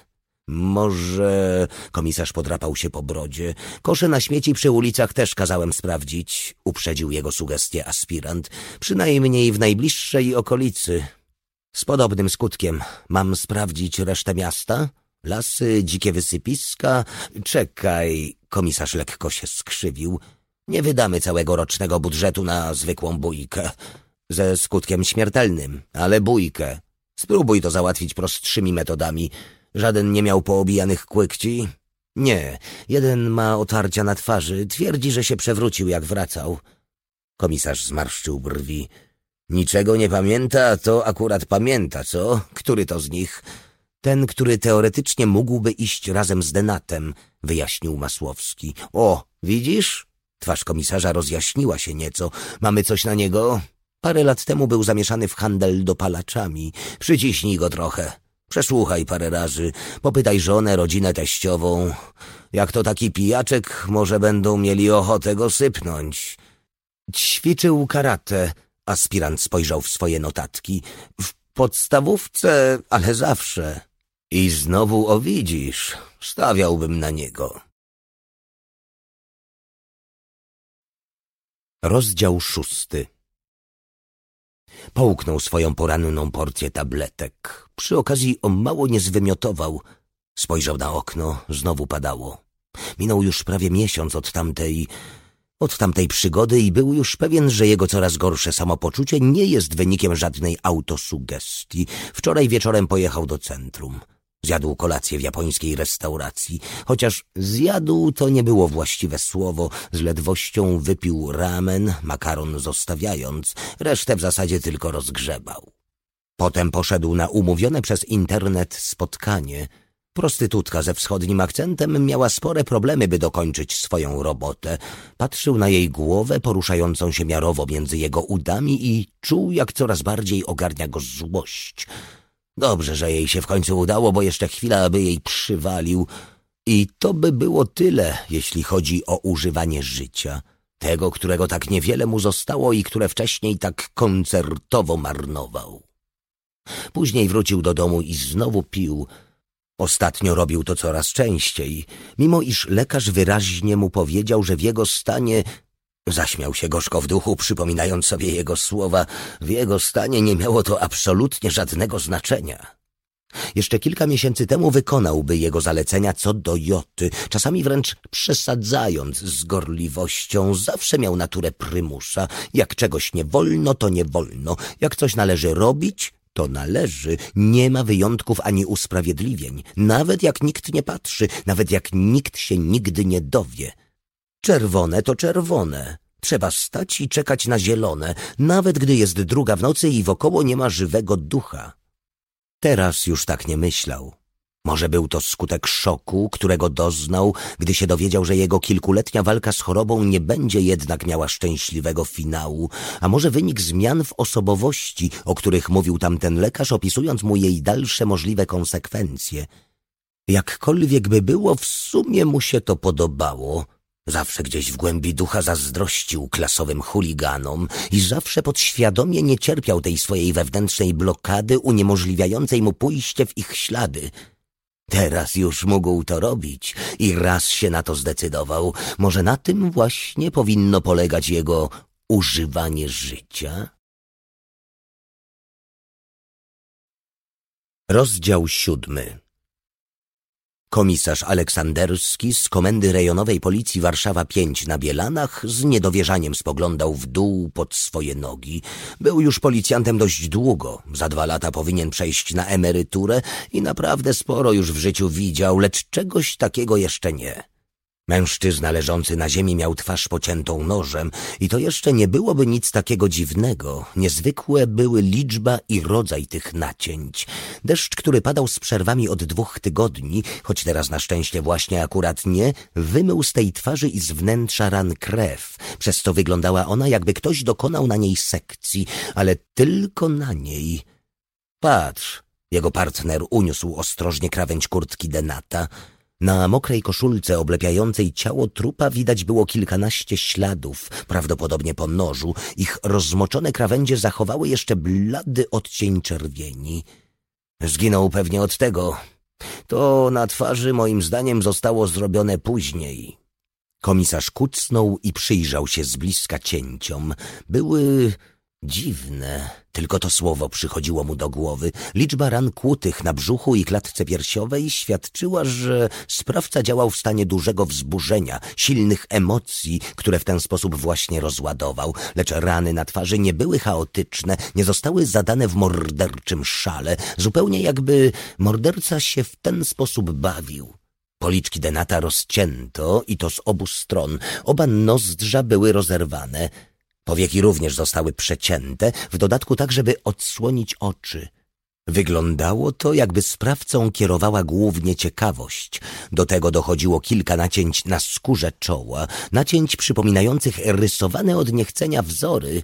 Może... Komisarz podrapał się po brodzie. Kosze na śmieci przy ulicach też kazałem sprawdzić. Uprzedził jego sugestię aspirant. Przynajmniej w najbliższej okolicy. Z podobnym skutkiem. Mam sprawdzić resztę miasta? Lasy, dzikie wysypiska... Czekaj... Komisarz lekko się skrzywił. Nie wydamy całego rocznego budżetu na zwykłą bójkę. Ze skutkiem śmiertelnym, ale bójkę. Spróbuj to załatwić prostszymi metodami. Żaden nie miał poobijanych kłykci? Nie. Jeden ma otarcia na twarzy. Twierdzi, że się przewrócił, jak wracał. Komisarz zmarszczył brwi. Niczego nie pamięta, to akurat pamięta, co? Który to z nich? Ten, który teoretycznie mógłby iść razem z Denatem, wyjaśnił Masłowski. O, widzisz? Twarz komisarza rozjaśniła się nieco. Mamy coś na niego? Parę lat temu był zamieszany w handel dopalaczami. Przyciśnij go trochę. Przesłuchaj parę razy. Popytaj żonę, rodzinę teściową. Jak to taki pijaczek, może będą mieli ochotę go sypnąć. Ćwiczył karate. Aspirant spojrzał w swoje notatki. W podstawówce, ale zawsze. I znowu o widzisz, stawiałbym na niego. Rozdział 6. Połknął swoją poranną porcję tabletek. Przy okazji o mało nie zwymiotował. Spojrzał na okno, znowu padało. Minął już prawie miesiąc od tamtej przygody i był już pewien, że jego coraz gorsze samopoczucie nie jest wynikiem żadnej autosugestii. Wczoraj wieczorem pojechał do centrum. Zjadł kolację w japońskiej restauracji. Chociaż zjadł to nie było właściwe słowo. Z ledwością wypił ramen, makaron zostawiając. Resztę w zasadzie tylko rozgrzebał. Potem poszedł na umówione przez internet spotkanie. Prostytutka ze wschodnim akcentem miała spore problemy, by dokończyć swoją robotę. Patrzył na jej głowę poruszającą się miarowo między jego udami i czuł, jak coraz bardziej ogarnia go złość. Dobrze, że jej się w końcu udało, bo jeszcze chwila, aby jej przywalił. I to by było tyle, jeśli chodzi o używanie życia. Tego, którego tak niewiele mu zostało i które wcześniej tak koncertowo marnował. Później wrócił do domu i znowu pił. Ostatnio robił to coraz częściej, mimo iż lekarz wyraźnie mu powiedział, że w jego stanie... Zaśmiał się gorzko w duchu, przypominając sobie jego słowa. W jego stanie nie miało to absolutnie żadnego znaczenia. Jeszcze kilka miesięcy temu wykonałby jego zalecenia co do joty, czasami wręcz przesadzając z gorliwością. Zawsze miał naturę prymusa. Jak czegoś nie wolno, to nie wolno. Jak coś należy robić, to należy. Nie ma wyjątków ani usprawiedliwień. Nawet jak nikt nie patrzy, nawet jak nikt się nigdy nie dowie. Czerwone to czerwone. Trzeba stać i czekać na zielone, nawet gdy jest 2 w nocy i wokoło nie ma żywego ducha. Teraz już tak nie myślał. Może był to skutek szoku, którego doznał, gdy się dowiedział, że jego kilkuletnia walka z chorobą nie będzie jednak miała szczęśliwego finału, a może wynik zmian w osobowości, o których mówił tamten lekarz, opisując mu jej dalsze możliwe konsekwencje. Jakkolwiek by było, w sumie mu się to podobało. Zawsze gdzieś w głębi ducha zazdrościł klasowym chuliganom i zawsze podświadomie nie cierpiał tej swojej wewnętrznej blokady uniemożliwiającej mu pójście w ich ślady. Teraz już mógł to robić i raz się na to zdecydował. Może na tym właśnie powinno polegać jego używanie życia? Rozdział 7. Komisarz Aleksanderski z Komendy Rejonowej Policji Warszawa 5 na Bielanach z niedowierzaniem spoglądał w dół pod swoje nogi. Był już policjantem dość długo. Za 2 lata powinien przejść na emeryturę i naprawdę sporo już w życiu widział, lecz czegoś takiego jeszcze nie. Mężczyzna leżący na ziemi miał twarz pociętą nożem i to jeszcze nie byłoby nic takiego dziwnego. Niezwykłe były liczba i rodzaj tych nacięć. Deszcz, który padał z przerwami od 2 tygodni, choć teraz na szczęście właśnie akurat nie, wymył z tej twarzy i z wnętrza ran krew, przez co wyglądała ona, jakby ktoś dokonał na niej sekcji, ale tylko na niej. Patrz, jego partner uniósł ostrożnie krawędź kurtki Denata. Na mokrej koszulce oblepiającej ciało trupa widać było kilkanaście śladów, prawdopodobnie po nożu. Ich rozmoczone krawędzie zachowały jeszcze blady odcień czerwieni. Zginął pewnie od tego. To na twarzy moim zdaniem zostało zrobione później. Komisarz kucnął i przyjrzał się z bliska cięciom. Były dziwne, tylko to słowo przychodziło mu do głowy. Liczba ran kłutych na brzuchu i klatce piersiowej świadczyła, że sprawca działał w stanie dużego wzburzenia, silnych emocji, które w ten sposób właśnie rozładował. Lecz rany na twarzy nie były chaotyczne, nie zostały zadane w morderczym szale, zupełnie jakby morderca się w ten sposób bawił. Policzki Denata rozcięto i to z obu stron. Oba nozdrza były rozerwane. Powieki również zostały przecięte, w dodatku tak, żeby odsłonić oczy. Wyglądało to, jakby sprawcą kierowała głównie ciekawość. Do tego dochodziło kilka nacięć na skórze czoła, nacięć przypominających rysowane od niechcenia wzory.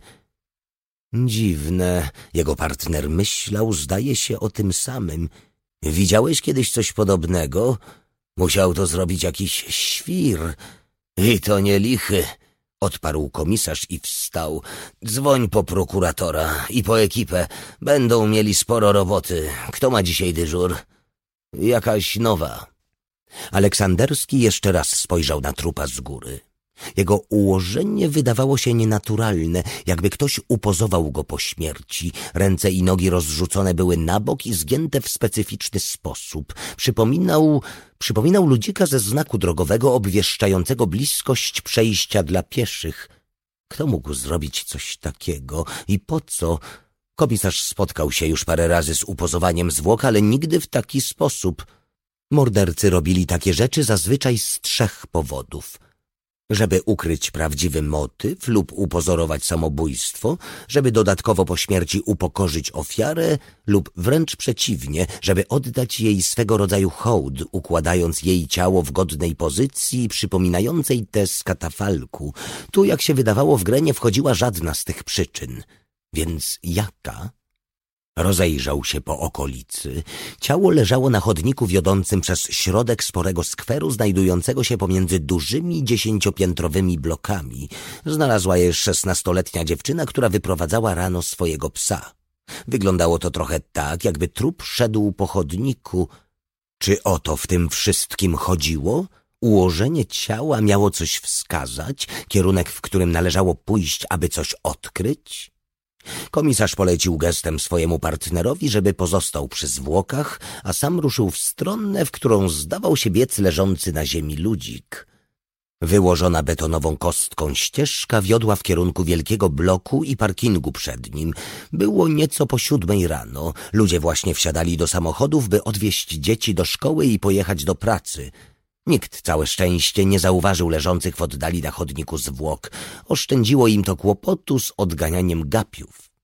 Dziwne, jego partner myślał, zdaje się, o tym samym. Widziałeś kiedyś coś podobnego? Musiał to zrobić jakiś świr. I to nie lichy. Odparł komisarz i wstał. Dzwoń po prokuratora i po ekipę. Będą mieli sporo roboty. Kto ma dzisiaj dyżur? Jakaś nowa. Aleksanderski jeszcze raz spojrzał na trupa z góry. Jego ułożenie wydawało się nienaturalne, jakby ktoś upozował go po śmierci. Ręce i nogi rozrzucone były na bok i zgięte w specyficzny sposób. Przypominał ludzika ze znaku drogowego obwieszczającego bliskość przejścia dla pieszych. Kto mógł zrobić coś takiego i po co? Komisarz spotkał się już parę razy z upozowaniem zwłok, ale nigdy w taki sposób. Mordercy robili takie rzeczy zazwyczaj z 3 powodów. Żeby ukryć prawdziwy motyw lub upozorować samobójstwo, żeby dodatkowo po śmierci upokorzyć ofiarę lub wręcz przeciwnie, żeby oddać jej swego rodzaju hołd, układając jej ciało w godnej pozycji przypominającej tę z katafalku. Tu, jak się wydawało, w grę nie wchodziła żadna z tych przyczyn. Więc jaka? Rozejrzał się po okolicy. Ciało leżało na chodniku wiodącym przez środek sporego skweru znajdującego się pomiędzy dużymi 10-piętrowymi blokami. Znalazła je 16-letnia dziewczyna, która wyprowadzała rano swojego psa. Wyglądało to trochę tak, jakby trup szedł po chodniku. Czy o to w tym wszystkim chodziło? Ułożenie ciała miało coś wskazać? Kierunek, w którym należało pójść, aby coś odkryć? Komisarz polecił gestem swojemu partnerowi, żeby pozostał przy zwłokach, a sam ruszył w stronę, w którą zdawał się biec leżący na ziemi ludzik. Wyłożona betonową kostką ścieżka wiodła w kierunku wielkiego bloku i parkingu przed nim. Było nieco po 7 rano. Ludzie właśnie wsiadali do samochodów, by odwieźć dzieci do szkoły i pojechać do pracy. Nikt, całe szczęście, nie zauważył leżących w oddali na chodniku zwłok. Oszczędziło im to kłopotu z odganianiem gapiów.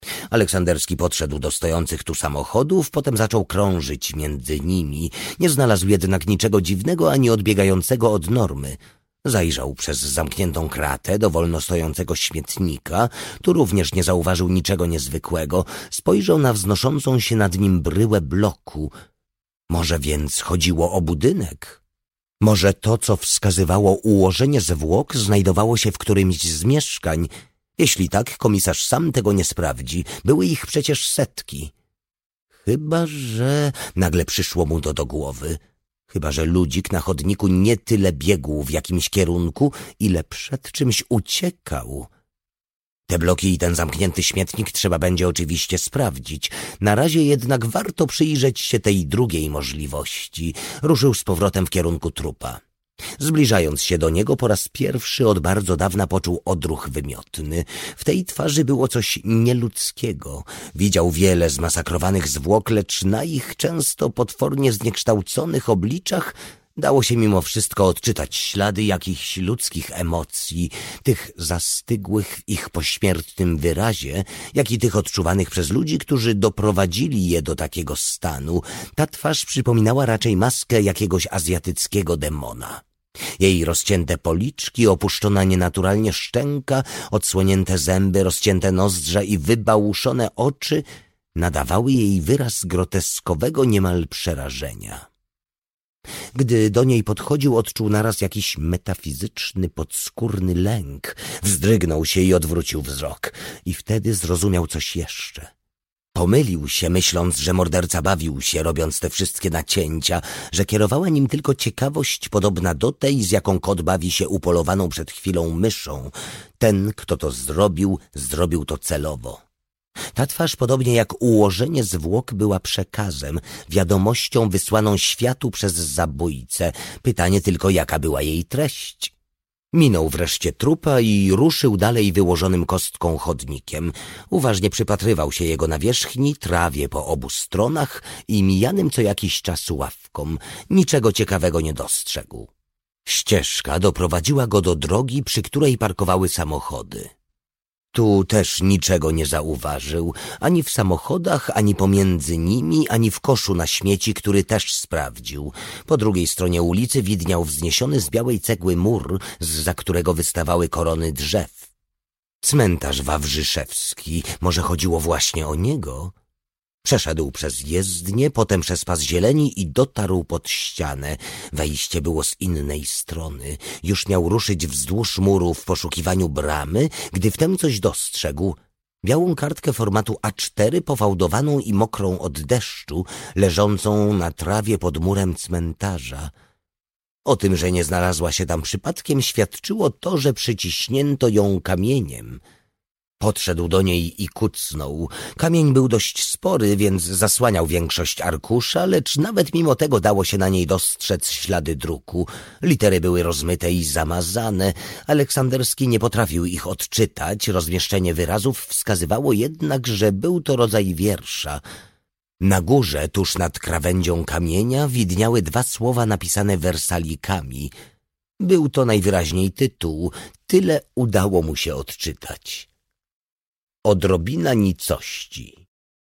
Aleksanderski podszedł do stojących tu samochodów, potem zaczął krążyć między nimi. Nie znalazł jednak niczego dziwnego ani odbiegającego od normy. Zajrzał przez zamkniętą kratę do wolno stojącego śmietnika. Tu również nie zauważył niczego niezwykłego. Spojrzał na wznoszącą się nad nim bryłę bloku. Może więc chodziło o budynek? Może to, co wskazywało ułożenie zwłok, znajdowało się w którymś z mieszkań? Jeśli tak, komisarz sam tego nie sprawdzi. Były ich przecież setki. Chyba że... Nagle przyszło mu to do głowy. Chyba że ludzik na chodniku nie tyle biegł w jakimś kierunku, ile przed czymś uciekał. Te bloki i ten zamknięty śmietnik trzeba będzie oczywiście sprawdzić. Na razie jednak warto przyjrzeć się tej drugiej możliwości. Ruszył z powrotem w kierunku trupa. Zbliżając się do niego, po raz pierwszy od bardzo dawna poczuł odruch wymiotny. W tej twarzy było coś nieludzkiego. Widział wiele zmasakrowanych zwłok, lecz na ich często potwornie zniekształconych obliczach dało się mimo wszystko odczytać ślady jakichś ludzkich emocji, tych zastygłych w ich pośmiertnym wyrazie, jak i tych odczuwanych przez ludzi, którzy doprowadzili je do takiego stanu. Ta twarz przypominała raczej maskę jakiegoś azjatyckiego demona. Jej rozcięte policzki, opuszczona nienaturalnie szczęka, odsłonięte zęby, rozcięte nozdrza i wybałuszone oczy nadawały jej wyraz groteskowego niemal przerażenia. Gdy do niej podchodził, odczuł naraz jakiś metafizyczny, podskórny lęk. Wzdrygnął się i odwrócił wzrok. I wtedy zrozumiał coś jeszcze. Pomylił się, myśląc, że morderca bawił się, robiąc te wszystkie nacięcia, że kierowała nim tylko ciekawość podobna do tej, z jaką kot bawi się upolowaną przed chwilą myszą. Ten, kto to zrobił, zrobił to celowo. Ta twarz, podobnie jak ułożenie zwłok, była przekazem, wiadomością wysłaną światu przez zabójcę. Pytanie tylko, jaka była jej treść. Minął wreszcie trupa i ruszył dalej wyłożonym kostką chodnikiem. Uważnie przypatrywał się jego nawierzchni, trawie po obu stronach i mijanym co jakiś czas ławkom. Niczego ciekawego nie dostrzegł. Ścieżka doprowadziła go do drogi, przy której parkowały samochody. Tu też niczego nie zauważył, ani w samochodach, ani pomiędzy nimi, ani w koszu na śmieci, który też sprawdził. Po drugiej stronie ulicy widniał wzniesiony z białej cegły mur, zza którego wystawały korony drzew. Cmentarz wawrzyszewski, może chodziło właśnie o niego? Przeszedł przez jezdnię, potem przez pas zieleni i dotarł pod ścianę. Wejście było z innej strony. Już miał ruszyć wzdłuż muru w poszukiwaniu bramy, gdy wtem coś dostrzegł. Białą kartkę formatu A4, pofałdowaną i mokrą od deszczu, leżącą na trawie pod murem cmentarza. O tym, że nie znalazła się tam przypadkiem, świadczyło to, że przyciśnięto ją kamieniem. Podszedł do niej i kucnął. Kamień był dość spory, więc zasłaniał większość arkusza, lecz nawet mimo tego dało się na niej dostrzec ślady druku. Litery były rozmyte i zamazane. Aleksanderski nie potrafił ich odczytać. Rozmieszczenie wyrazów wskazywało jednak, że był to rodzaj wiersza. Na górze, tuż nad krawędzią kamienia, widniały dwa słowa napisane wersalikami. Był to najwyraźniej tytuł. Tyle udało mu się odczytać. Odrobina nicości.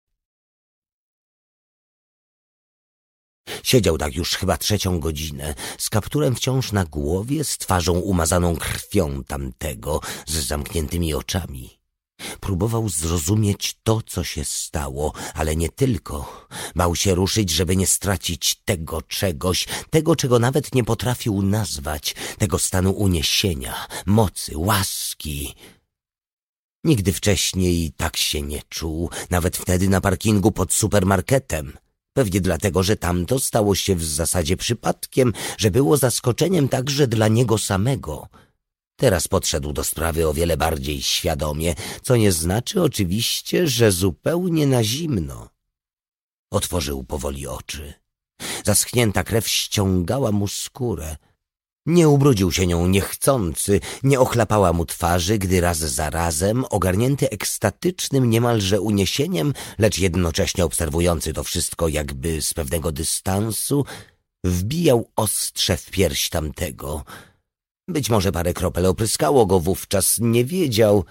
Siedział tak już chyba 3. godzinę, z kapturem wciąż na głowie, z twarzą umazaną krwią tamtego, z zamkniętymi oczami. Próbował zrozumieć to, co się stało, ale nie tylko. Bał się ruszyć, żeby nie stracić tego czegoś, tego, czego nawet nie potrafił nazwać, tego stanu uniesienia, mocy, łaski. Nigdy wcześniej tak się nie czuł, nawet wtedy na parkingu pod supermarketem. Pewnie dlatego, że tamto stało się w zasadzie przypadkiem, że było zaskoczeniem także dla niego samego. Teraz podszedł do sprawy o wiele bardziej świadomie, co nie znaczy oczywiście, że zupełnie na zimno. Otworzył powoli oczy. Zaschnięta krew ściągała mu skórę. Nie ubrudził się nią niechcący, nie ochlapała mu twarzy, gdy raz za razem, ogarnięty ekstatycznym niemalże uniesieniem, lecz jednocześnie obserwujący to wszystko jakby z pewnego dystansu, wbijał ostrze w pierś tamtego. Być może parę kropel opryskało go wówczas, nie wiedział.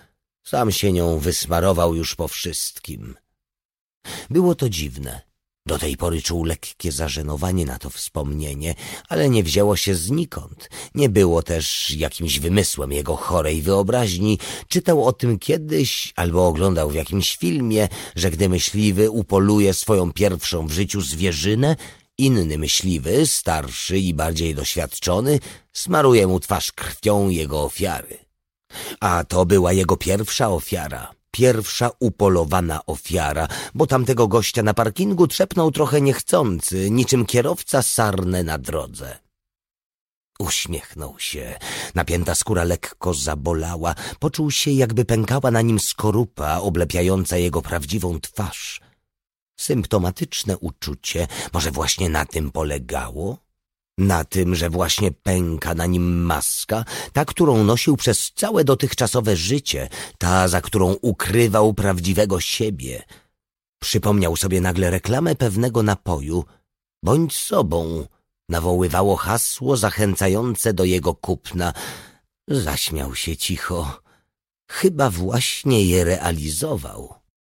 Sam się nią wysmarował już po wszystkim. Było to dziwne. Do tej pory czuł lekkie zażenowanie na to wspomnienie, ale nie wzięło się znikąd. Nie było też jakimś wymysłem jego chorej wyobraźni. Czytał o tym kiedyś albo oglądał w jakimś filmie, że gdy myśliwy upoluje swoją pierwszą w życiu zwierzynę, inny myśliwy, starszy i bardziej doświadczony, smaruje mu twarz krwią jego ofiary. A to była jego pierwsza ofiara. Pierwsza upolowana ofiara, bo tamtego gościa na parkingu trzepnął trochę niechcący, niczym kierowca sarnę na drodze. Uśmiechnął się. Napięta skóra lekko zabolała. Poczuł się, jakby pękała na nim skorupa oblepiająca jego prawdziwą twarz. Symptomatyczne uczucie, może właśnie na tym polegało? Na tym, że właśnie pęka na nim maska, ta, którą nosił przez całe dotychczasowe życie, ta, za którą ukrywał prawdziwego siebie. Przypomniał sobie nagle reklamę pewnego napoju. Bądź sobą, nawoływało hasło zachęcające do jego kupna. Zaśmiał się cicho. Chyba właśnie je realizował.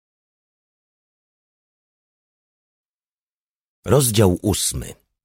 Rozdział 8.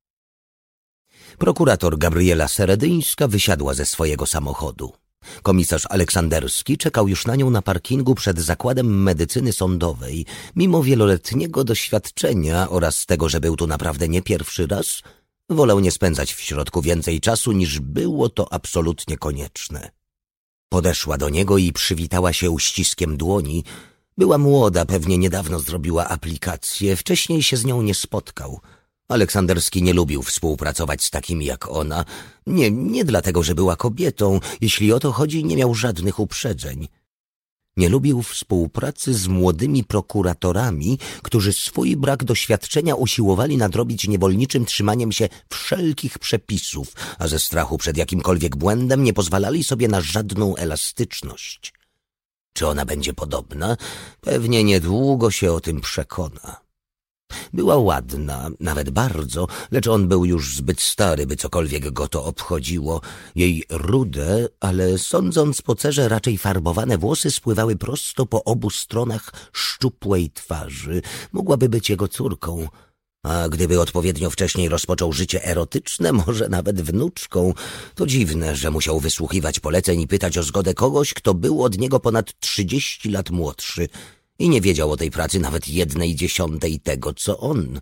Prokurator Gabriela Seredyńska wysiadła ze swojego samochodu. Komisarz Aleksanderski czekał już na nią na parkingu przed Zakładem Medycyny Sądowej. Mimo wieloletniego doświadczenia oraz tego, że był tu naprawdę nie pierwszy raz, wolał nie spędzać w środku więcej czasu, niż było to absolutnie konieczne. Podeszła do niego i przywitała się uściskiem dłoni. Była młoda, pewnie niedawno zrobiła aplikację, wcześniej się z nią nie spotkał. Aleksanderski nie lubił współpracować z takimi jak ona. Nie dlatego, że była kobietą. Jeśli o to chodzi, nie miał żadnych uprzedzeń. Nie lubił współpracy z młodymi prokuratorami, którzy swój brak doświadczenia usiłowali nadrobić niewolniczym trzymaniem się wszelkich przepisów, a ze strachu przed jakimkolwiek błędem nie pozwalali sobie na żadną elastyczność. Czy ona będzie podobna? Pewnie niedługo się o tym przekona. Była ładna, nawet bardzo, lecz on był już zbyt stary, by cokolwiek go to obchodziło. Jej rude, ale sądząc po cerze raczej farbowane włosy spływały prosto po obu stronach szczupłej twarzy. Mogłaby być jego córką. A gdyby odpowiednio wcześniej rozpoczął życie erotyczne, może nawet wnuczką. To dziwne, że musiał wysłuchiwać poleceń i pytać o zgodę kogoś, kto był od niego ponad 30 lat młodszy. I nie wiedział o tej pracy nawet 1/10 tego, co on.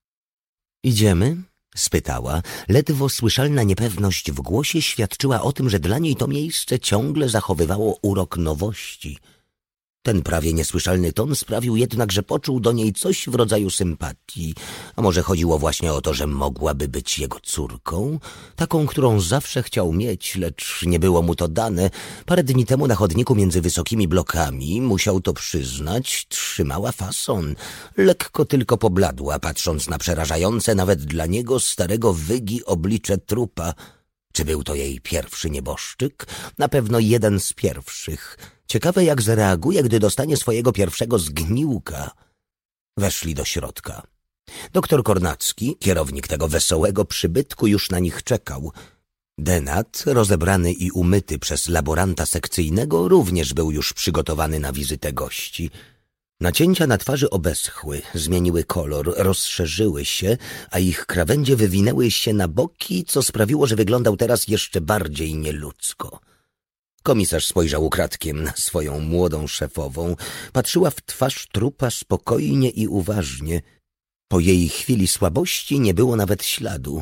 Idziemy? Spytała. Ledwo słyszalna niepewność w głosie świadczyła o tym, że dla niej to miejsce ciągle zachowywało urok nowości. Ten prawie niesłyszalny ton sprawił jednak, że poczuł do niej coś w rodzaju sympatii. A może chodziło właśnie o to, że mogłaby być jego córką? Taką, którą zawsze chciał mieć, lecz nie było mu to dane. Parę dni temu na chodniku między wysokimi blokami, musiał to przyznać, trzymała fason. Lekko tylko pobladła, patrząc na przerażające nawet dla niego starego wygi oblicze trupa. Czy był to jej pierwszy nieboszczyk? Na pewno jeden z pierwszych. Ciekawe, jak zareaguje, gdy dostanie swojego pierwszego zgniłka. Weszli do środka. Doktor Kornacki, kierownik tego wesołego przybytku, już na nich czekał. Denat, rozebrany i umyty przez laboranta sekcyjnego, również był już przygotowany na wizytę gości. Nacięcia na twarzy obeschły, zmieniły kolor, rozszerzyły się, a ich krawędzie wywinęły się na boki, co sprawiło, że wyglądał teraz jeszcze bardziej nieludzko. Komisarz spojrzał ukradkiem na swoją młodą szefową. Patrzyła w twarz trupa spokojnie i uważnie. Po jej chwili słabości nie było nawet śladu.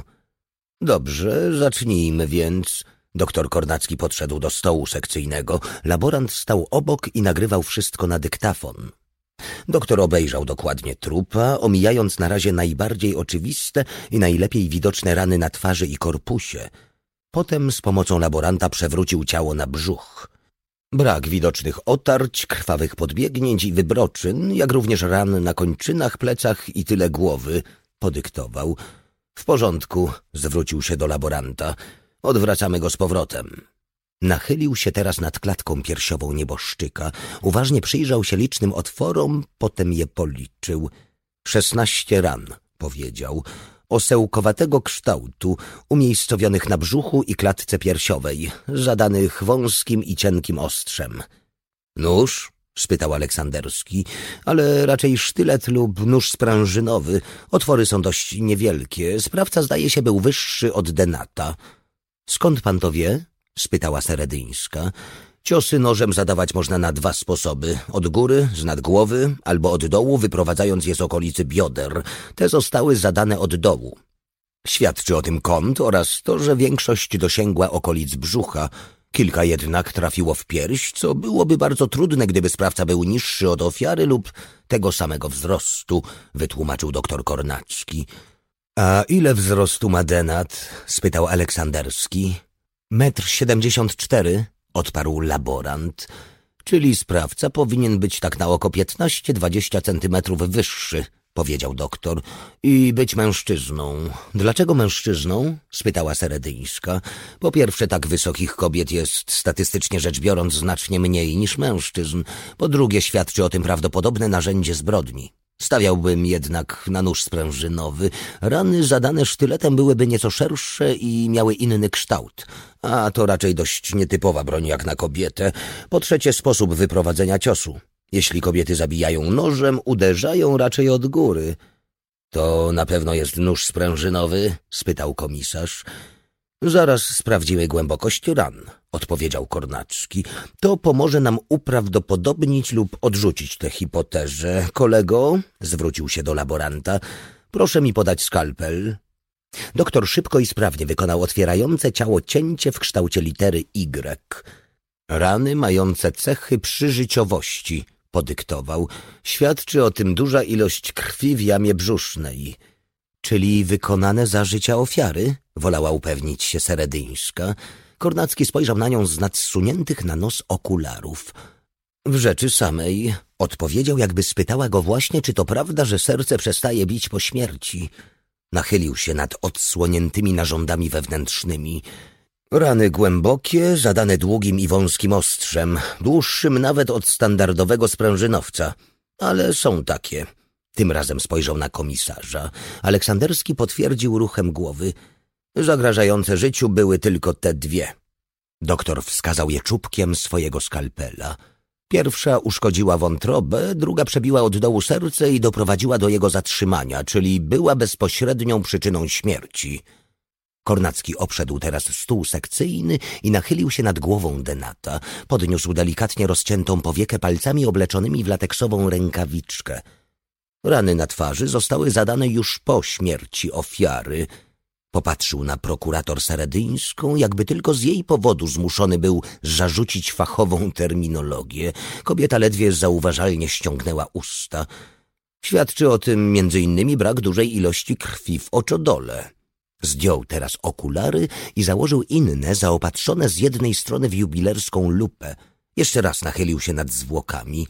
Dobrze, zacznijmy więc. Doktor Kornacki podszedł do stołu sekcyjnego. Laborant stał obok i nagrywał wszystko na dyktafon. Doktor obejrzał dokładnie trupa, omijając na razie najbardziej oczywiste i najlepiej widoczne rany na twarzy i korpusie. Potem z pomocą laboranta przewrócił ciało na brzuch. Brak widocznych otarć, krwawych podbiegnięć i wybroczyn, jak również ran na kończynach, plecach i tyle głowy, podyktował. W porządku, zwrócił się do laboranta. Odwracamy go z powrotem. Nachylił się teraz nad klatką piersiową nieboszczyka. Uważnie przyjrzał się licznym otworom, potem je policzył. 16 ran, powiedział. Osełkowatego kształtu, umiejscowionych na brzuchu i klatce piersiowej, zadanych wąskim i cienkim ostrzem. Nóż? Spytał Aleksanderski, ale raczej sztylet lub nóż sprężynowy. Otwory są dość niewielkie. Sprawca zdaje się był wyższy od denata. Skąd pan to wie? Spytała Seredyńska. Ciosy nożem zadawać można na 2 sposoby. Od góry, z nad głowy, albo od dołu, wyprowadzając je z okolicy bioder. Te zostały zadane od dołu. Świadczy o tym kąt oraz to, że większość dosięgła okolic brzucha. Kilka jednak trafiło w pierś, co byłoby bardzo trudne, gdyby sprawca był niższy od ofiary lub tego samego wzrostu, wytłumaczył doktor Kornacki. A ile wzrostu ma denat? Spytał Aleksanderski. 1,74 m, odparł laborant. Czyli sprawca powinien być tak na oko 15-20 centymetrów wyższy, powiedział doktor, i być mężczyzną. Dlaczego mężczyzną? Spytała Seredyńska. Po pierwsze, tak wysokich kobiet jest statystycznie rzecz biorąc znacznie mniej niż mężczyzn. Po drugie, świadczy o tym prawdopodobne narzędzie zbrodni. Stawiałbym jednak na nóż sprężynowy. Rany zadane sztyletem byłyby nieco szersze i miały inny kształt. A to raczej dość nietypowa broń jak na kobietę. Po trzecie, sposób wyprowadzenia ciosu. Jeśli kobiety zabijają nożem, uderzają raczej od góry. To na pewno jest nóż sprężynowy? Spytał komisarz. Zaraz sprawdzimy głębokość ran, odpowiedział Kornacki. To pomoże nam uprawdopodobnić lub odrzucić tę hipotezę. Kolego, zwrócił się do laboranta, proszę mi podać skalpel. Doktor szybko i sprawnie wykonał otwierające ciało cięcie w kształcie litery Y. Rany mające cechy przyżyciowości, podyktował. Świadczy o tym duża ilość krwi w jamie brzusznej. Czyli wykonane za życia ofiary? Wolała upewnić się Seredyńska. Kornacki spojrzał na nią z nadsuniętych na nos okularów. W rzeczy samej, odpowiedział, jakby spytała go właśnie, czy to prawda, że serce przestaje bić po śmierci. Nachylił się nad odsłoniętymi narządami wewnętrznymi. Rany głębokie, zadane długim i wąskim ostrzem, dłuższym nawet od standardowego sprężynowca. Ale są takie. Tym razem spojrzał na komisarza. Aleksanderski potwierdził ruchem głowy. Zagrażające życiu były tylko te 2. Doktor wskazał je czubkiem swojego skalpela. Pierwsza uszkodziła wątrobę, druga przebiła od dołu serce i doprowadziła do jego zatrzymania, czyli była bezpośrednią przyczyną śmierci. Kornacki obszedł teraz stół sekcyjny i nachylił się nad głową denata. Podniósł delikatnie rozciętą powiekę palcami obleczonymi w lateksową rękawiczkę. Rany na twarzy zostały zadane już po śmierci ofiary. Popatrzył na prokurator Seredyńską, jakby tylko z jej powodu zmuszony był zarzucić fachową terminologię. Kobieta ledwie zauważalnie ściągnęła usta. Świadczy o tym między innymi brak dużej ilości krwi w oczodole. Zdjął teraz okulary i założył inne, zaopatrzone z jednej strony w jubilerską lupę. Jeszcze raz nachylił się nad zwłokami.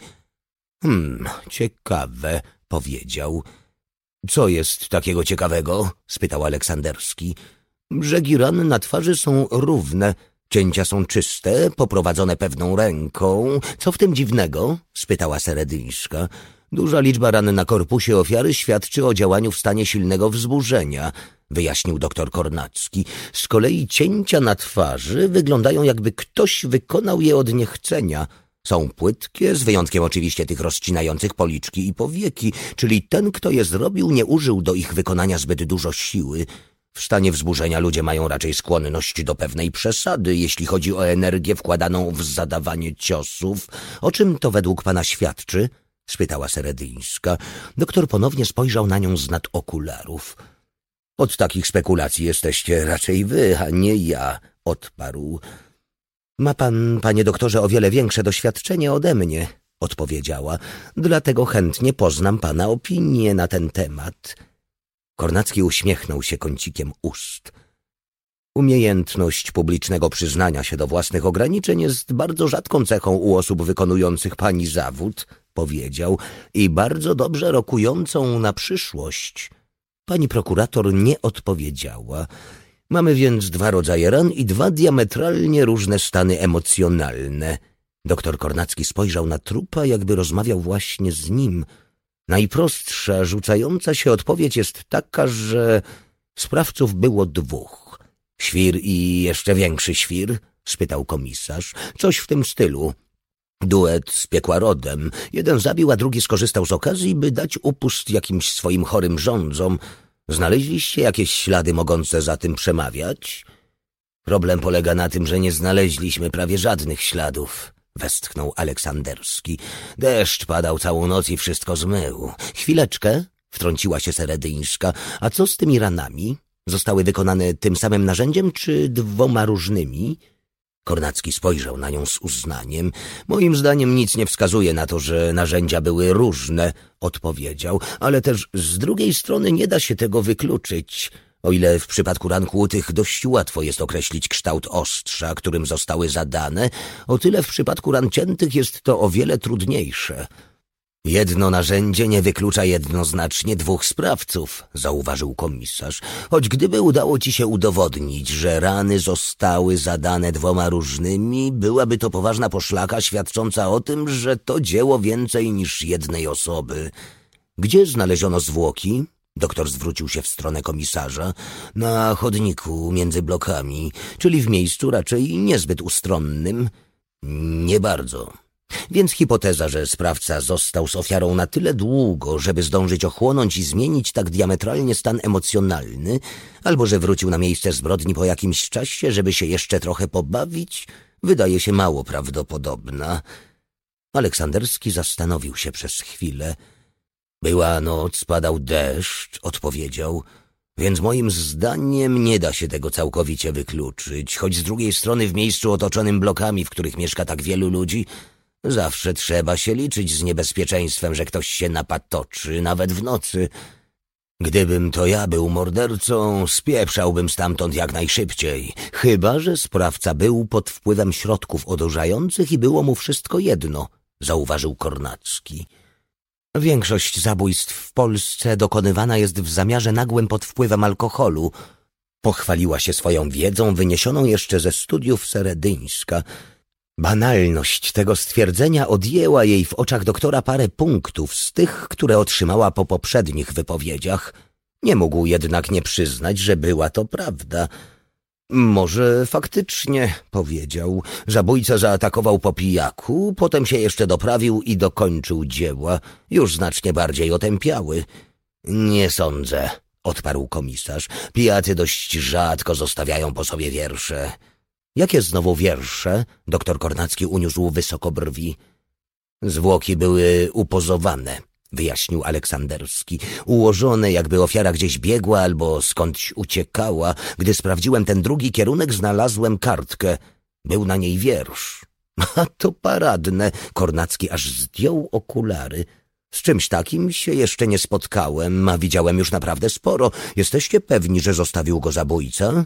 Ciekawe, powiedział. Co jest takiego ciekawego? Spytał Aleksanderski. Brzegi ran na twarzy są równe, cięcia są czyste, poprowadzone pewną ręką. Co w tym dziwnego? Spytała Seredyńska. Duża liczba ran na korpusie ofiary świadczy o działaniu w stanie silnego wzburzenia, wyjaśnił doktor Kornacki. Z kolei cięcia na twarzy wyglądają, jakby ktoś wykonał je od niechcenia. Są płytkie, z wyjątkiem oczywiście tych rozcinających policzki i powieki, czyli ten, kto je zrobił, nie użył do ich wykonania zbyt dużo siły. W stanie wzburzenia ludzie mają raczej skłonność do pewnej przesady, jeśli chodzi o energię wkładaną w zadawanie ciosów. O czym to według pana świadczy? Spytała Seredyńska. Doktor ponownie spojrzał na nią z nad okularów. Od takich spekulacji jesteście raczej wy, a nie ja, odparł. Ma pan, panie doktorze, o wiele większe doświadczenie ode mnie, odpowiedziała. Dlatego chętnie poznam pana opinię na ten temat. Kornacki uśmiechnął się kącikiem ust. Umiejętność publicznego przyznania się do własnych ograniczeń jest bardzo rzadką cechą u osób wykonujących pani zawód, powiedział, i bardzo dobrze rokującą na przyszłość. Pani prokurator nie odpowiedziała. Mamy więc 2 rodzaje ran i 2 diametralnie różne stany emocjonalne. Doktor Kornacki spojrzał na trupa, jakby rozmawiał właśnie z nim. Najprostsza, rzucająca się odpowiedź jest taka, że sprawców było 2. Świr i jeszcze większy świr? Spytał komisarz. Coś w tym stylu. Duet z piekła rodem. Jeden zabił, a drugi skorzystał z okazji, by dać upust jakimś swoim chorym żądzom. Znaleźliście jakieś ślady mogące za tym przemawiać? Problem polega na tym, że nie znaleźliśmy prawie żadnych śladów, westchnął Aleksanderski. Deszcz padał całą noc i wszystko zmył. Chwileczkę, wtrąciła się Seredyńska. A co z tymi ranami? Zostały wykonane tym samym narzędziem, czy 2 różnymi? Kornacki spojrzał na nią z uznaniem. Moim zdaniem nic nie wskazuje na to, że narzędzia były różne, odpowiedział, ale też z drugiej strony nie da się tego wykluczyć. O ile w przypadku ran kłutych dość łatwo jest określić kształt ostrza, którym zostały zadane, o tyle w przypadku ran ciętych jest to o wiele trudniejsze. Jedno narzędzie nie wyklucza jednoznacznie 2 sprawców, zauważył komisarz. Choć gdyby udało ci się udowodnić, że rany zostały zadane 2 różnymi, byłaby to poważna poszlaka świadcząca o tym, że to dzieło więcej niż jednej osoby. Gdzie znaleziono zwłoki? Doktor zwrócił się w stronę komisarza. Na chodniku między blokami, czyli w miejscu raczej niezbyt ustronnym. Nie bardzo. Więc hipoteza, że sprawca został z ofiarą na tyle długo, żeby zdążyć ochłonąć i zmienić tak diametralnie stan emocjonalny, albo że wrócił na miejsce zbrodni po jakimś czasie, żeby się jeszcze trochę pobawić, wydaje się mało prawdopodobna. Aleksanderski zastanowił się przez chwilę. Była noc, padał deszcz, odpowiedział, więc moim zdaniem nie da się tego całkowicie wykluczyć, choć z drugiej strony w miejscu otoczonym blokami, w których mieszka tak wielu ludzi, zawsze trzeba się liczyć z niebezpieczeństwem, że ktoś się napatoczy, nawet w nocy. Gdybym to ja był mordercą, spieprzałbym stamtąd jak najszybciej, chyba że sprawca był pod wpływem środków odurzających i było mu wszystko jedno, zauważył Kornacki. Większość zabójstw w Polsce dokonywana jest w zamiarze nagłym pod wpływem alkoholu. Pochwaliła się swoją wiedzą wyniesioną jeszcze ze studiów Seredyńska. Banalność tego stwierdzenia odjęła jej w oczach doktora parę punktów z tych, które otrzymała po poprzednich wypowiedziach. Nie mógł jednak nie przyznać, że była to prawda. Może faktycznie, powiedział, zabójca zaatakował po pijaku, potem się jeszcze doprawił i dokończył dzieła, już znacznie bardziej otępiały. Nie sądzę, odparł komisarz. Pijacy dość rzadko zostawiają po sobie wiersze. Jakie znowu wiersze? Doktor Kornacki uniósł wysoko brwi. Zwłoki były upozowane, wyjaśnił Aleksanderski. Ułożone, jakby ofiara gdzieś biegła albo skądś uciekała. Gdy sprawdziłem ten drugi kierunek, znalazłem kartkę. Był na niej wiersz. A to paradne. Kornacki aż zdjął okulary. Z czymś takim się jeszcze nie spotkałem, a widziałem już naprawdę sporo. Jesteście pewni, że zostawił go zabójca?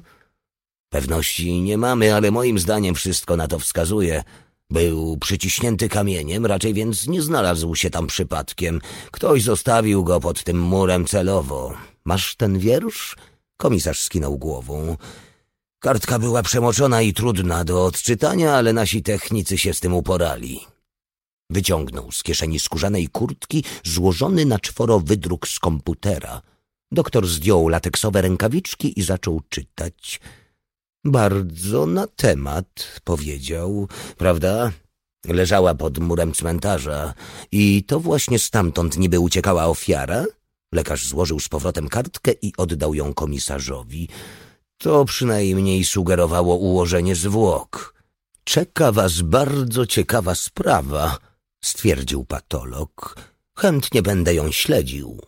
Pewności nie mamy, ale moim zdaniem wszystko na to wskazuje. Był przyciśnięty kamieniem, raczej więc nie znalazł się tam przypadkiem. Ktoś zostawił go pod tym murem celowo. Masz ten wiersz? Komisarz skinął głową. Kartka była przemoczona i trudna do odczytania, ale nasi technicy się z tym uporali. Wyciągnął z kieszeni skórzanej kurtki złożony na 4 wydruk z komputera. Doktor zdjął lateksowe rękawiczki i zaczął czytać. Bardzo na temat, powiedział, prawda? Leżała pod murem cmentarza i to właśnie stamtąd niby uciekała ofiara? Lekarz złożył z powrotem kartkę i oddał ją komisarzowi. To przynajmniej sugerowało ułożenie zwłok. Czeka was bardzo ciekawa sprawa, stwierdził patolog. Chętnie będę ją śledził.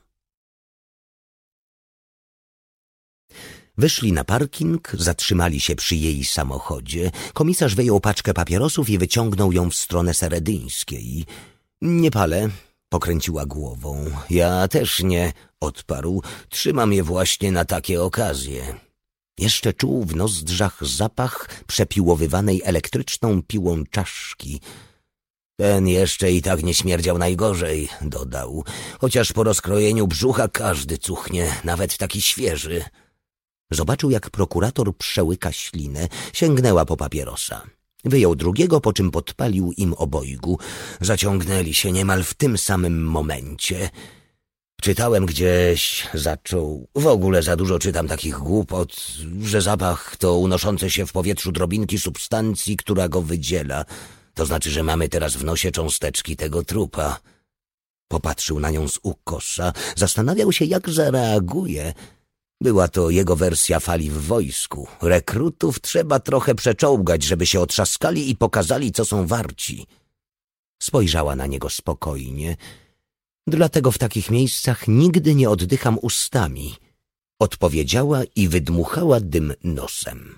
Wyszli na parking, zatrzymali się przy jej samochodzie. Komisarz wyjął paczkę papierosów i wyciągnął ją w stronę Seredyńskiej. Nie palę, pokręciła głową. Ja też nie, odparł. Trzymam je właśnie na takie okazje. Jeszcze czuł w nozdrzach zapach przepiłowywanej elektryczną piłą czaszki. Ten jeszcze i tak nie śmierdział najgorzej, dodał. Chociaż po rozkrojeniu brzucha każdy cuchnie, nawet taki świeży. Zobaczył, jak prokurator przełyka ślinę, sięgnęła po papierosa. Wyjął drugiego, po czym podpalił im obojgu. Zaciągnęli się niemal w tym samym momencie. Czytałem gdzieś, zaczął. W ogóle za dużo czytam takich głupot, że zapach to unoszące się w powietrzu drobinki substancji, która go wydziela. To znaczy, że mamy teraz w nosie cząsteczki tego trupa. Popatrzył na nią z ukosa, zastanawiał się, jak zareaguje. Była to jego wersja fali w wojsku. Rekrutów trzeba trochę przeczołgać, żeby się otrzaskali i pokazali, co są warci. Spojrzała na niego spokojnie. Dlatego w takich miejscach nigdy nie oddycham ustami. Odpowiedziała i wydmuchała dym nosem.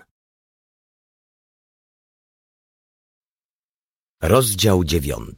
Rozdział 9.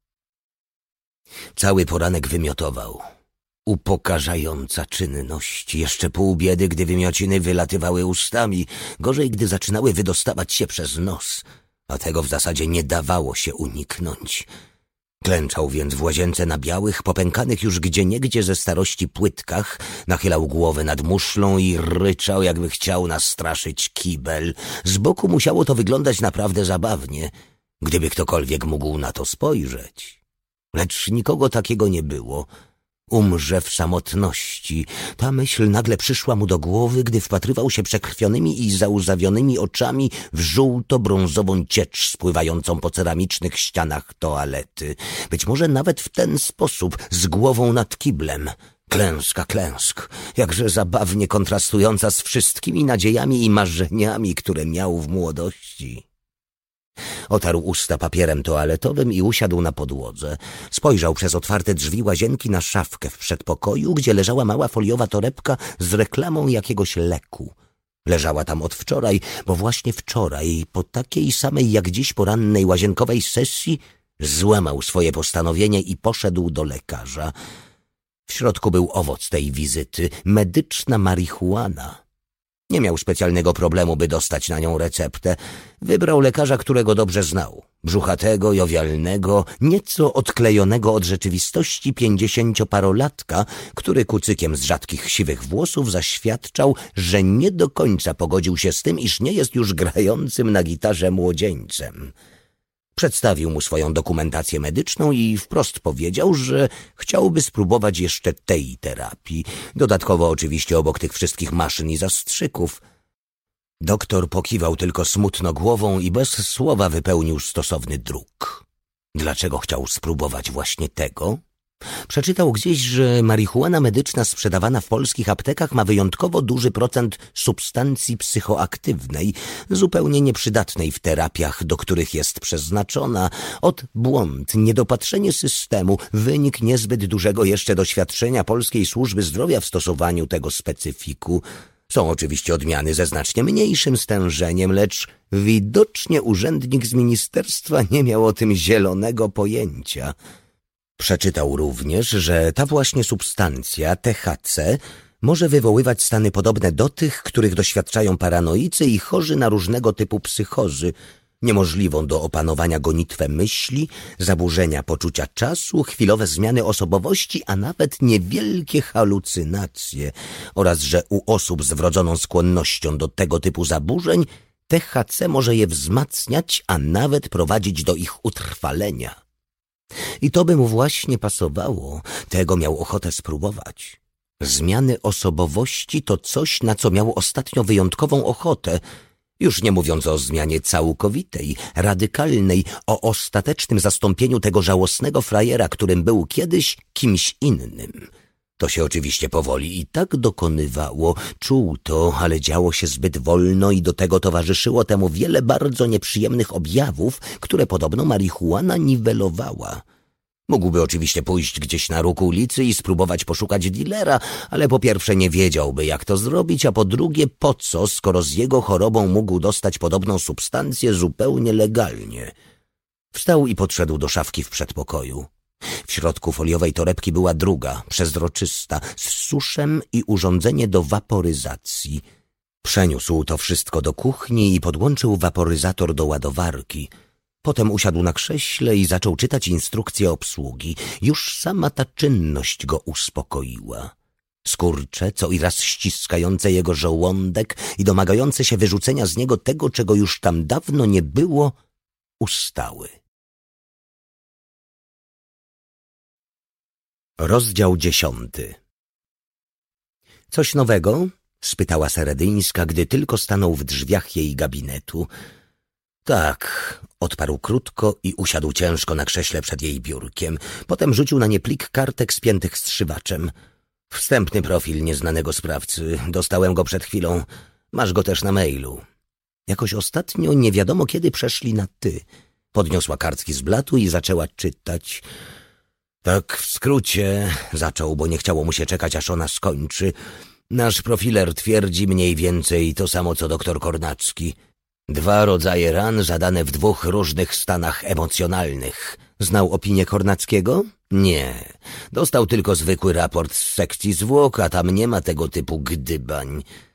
Cały poranek wymiotował. Upokarzająca czynność. Jeszcze pół biedy, gdy wymiociny wylatywały ustami. Gorzej, gdy zaczynały wydostawać się przez nos. A tego w zasadzie nie dawało się uniknąć. Klęczał więc w łazience na białych, popękanych już gdzieniegdzie ze starości płytkach, nachylał głowę nad muszlą i ryczał, jakby chciał nastraszyć kibel. Z boku musiało to wyglądać naprawdę zabawnie, gdyby ktokolwiek mógł na to spojrzeć. Lecz nikogo takiego nie było. Umrze w samotności. Ta myśl nagle przyszła mu do głowy, gdy wpatrywał się przekrwionymi i załzawionymi oczami w żółto-brązową ciecz spływającą po ceramicznych ścianach toalety. Być może nawet w ten sposób, z głową nad kiblem. Klęska klęsk, jakże zabawnie kontrastująca z wszystkimi nadziejami i marzeniami, które miał w młodości. Otarł usta papierem toaletowym i usiadł na podłodze. Spojrzał przez otwarte drzwi łazienki na szafkę w przedpokoju, gdzie leżała mała foliowa torebka z reklamą jakiegoś leku. Leżała tam od wczoraj, bo właśnie wczoraj, po takiej samej jak dziś porannej łazienkowej sesji, złamał swoje postanowienie i poszedł do lekarza. W środku był owoc tej wizyty – medyczna marihuana. Nie miał specjalnego problemu, by dostać na nią receptę. Wybrał lekarza, którego dobrze znał. Brzuchatego, jowialnego, nieco odklejonego od rzeczywistości 50-parolatka, który kucykiem z rzadkich siwych włosów zaświadczał, że nie do końca pogodził się z tym, iż nie jest już grającym na gitarze młodzieńcem. Przedstawił mu swoją dokumentację medyczną i wprost powiedział, że chciałby spróbować jeszcze tej terapii. Dodatkowo oczywiście obok tych wszystkich maszyn i zastrzyków. Doktor pokiwał tylko smutno głową i bez słowa wypełnił stosowny druk. Dlaczego chciał spróbować właśnie tego? Przeczytał gdzieś, że marihuana medyczna sprzedawana w polskich aptekach ma wyjątkowo duży procent substancji psychoaktywnej, zupełnie nieprzydatnej w terapiach, do których jest przeznaczona. Błąd, niedopatrzenie systemu, wynik niezbyt dużego jeszcze doświadczenia polskiej służby zdrowia w stosowaniu tego specyfiku. Są oczywiście odmiany ze znacznie mniejszym stężeniem, lecz widocznie urzędnik z ministerstwa nie miał o tym zielonego pojęcia. Przeczytał również, że ta właśnie substancja, THC, może wywoływać stany podobne do tych, których doświadczają paranoicy i chorzy na różnego typu psychozy, niemożliwą do opanowania gonitwę myśli, zaburzenia poczucia czasu, chwilowe zmiany osobowości, a nawet niewielkie halucynacje, oraz że u osób z wrodzoną skłonnością do tego typu zaburzeń THC może je wzmacniać, a nawet prowadzić do ich utrwalenia. I to by mu właśnie pasowało, tego miał ochotę spróbować. Zmiany osobowości to coś, na co miał ostatnio wyjątkową ochotę, już nie mówiąc o zmianie całkowitej, radykalnej, o ostatecznym zastąpieniu tego żałosnego frajera, którym był kiedyś, kimś innym. To się oczywiście powoli i tak dokonywało, czuł to, ale działo się zbyt wolno i do tego towarzyszyło temu wiele bardzo nieprzyjemnych objawów, które podobno marihuana niwelowała. Mógłby oczywiście pójść gdzieś na róg ulicy i spróbować poszukać dilera, ale po pierwsze nie wiedziałby, jak to zrobić, a po drugie po co, skoro z jego chorobą mógł dostać podobną substancję zupełnie legalnie. Wstał i podszedł do szafki w przedpokoju. W środku foliowej torebki była druga, przezroczysta, z suszem i urządzenie do waporyzacji. Przeniósł to wszystko do kuchni i podłączył waporyzator do ładowarki. Potem usiadł na krześle i zaczął czytać instrukcję obsługi. Już sama ta czynność go uspokoiła. Skurcze, co i raz ściskające jego żołądek i domagające się wyrzucenia z niego tego, czego już tam dawno nie było, ustały. Rozdział 10. Coś nowego? Spytała Seredyńska, gdy tylko stanął w drzwiach jej gabinetu. Tak, odparł krótko i usiadł ciężko na krześle przed jej biurkiem. Potem rzucił na nie plik kartek spiętych strzywaczem. Wstępny profil nieznanego sprawcy. Dostałem go przed chwilą. Masz go też na mailu. Jakoś ostatnio nie wiadomo kiedy przeszli na ty. Podniosła kartki z blatu i zaczęła czytać. Tak w skrócie zaczął, bo nie chciało mu się czekać, aż ona skończy. Nasz profiler twierdzi mniej więcej to samo, co doktor Kornacki. 2 rodzaje ran zadane w 2 różnych stanach emocjonalnych. Znał opinię Kornackiego? Nie. Dostał tylko zwykły raport z sekcji zwłok, a tam nie ma tego typu gdybań.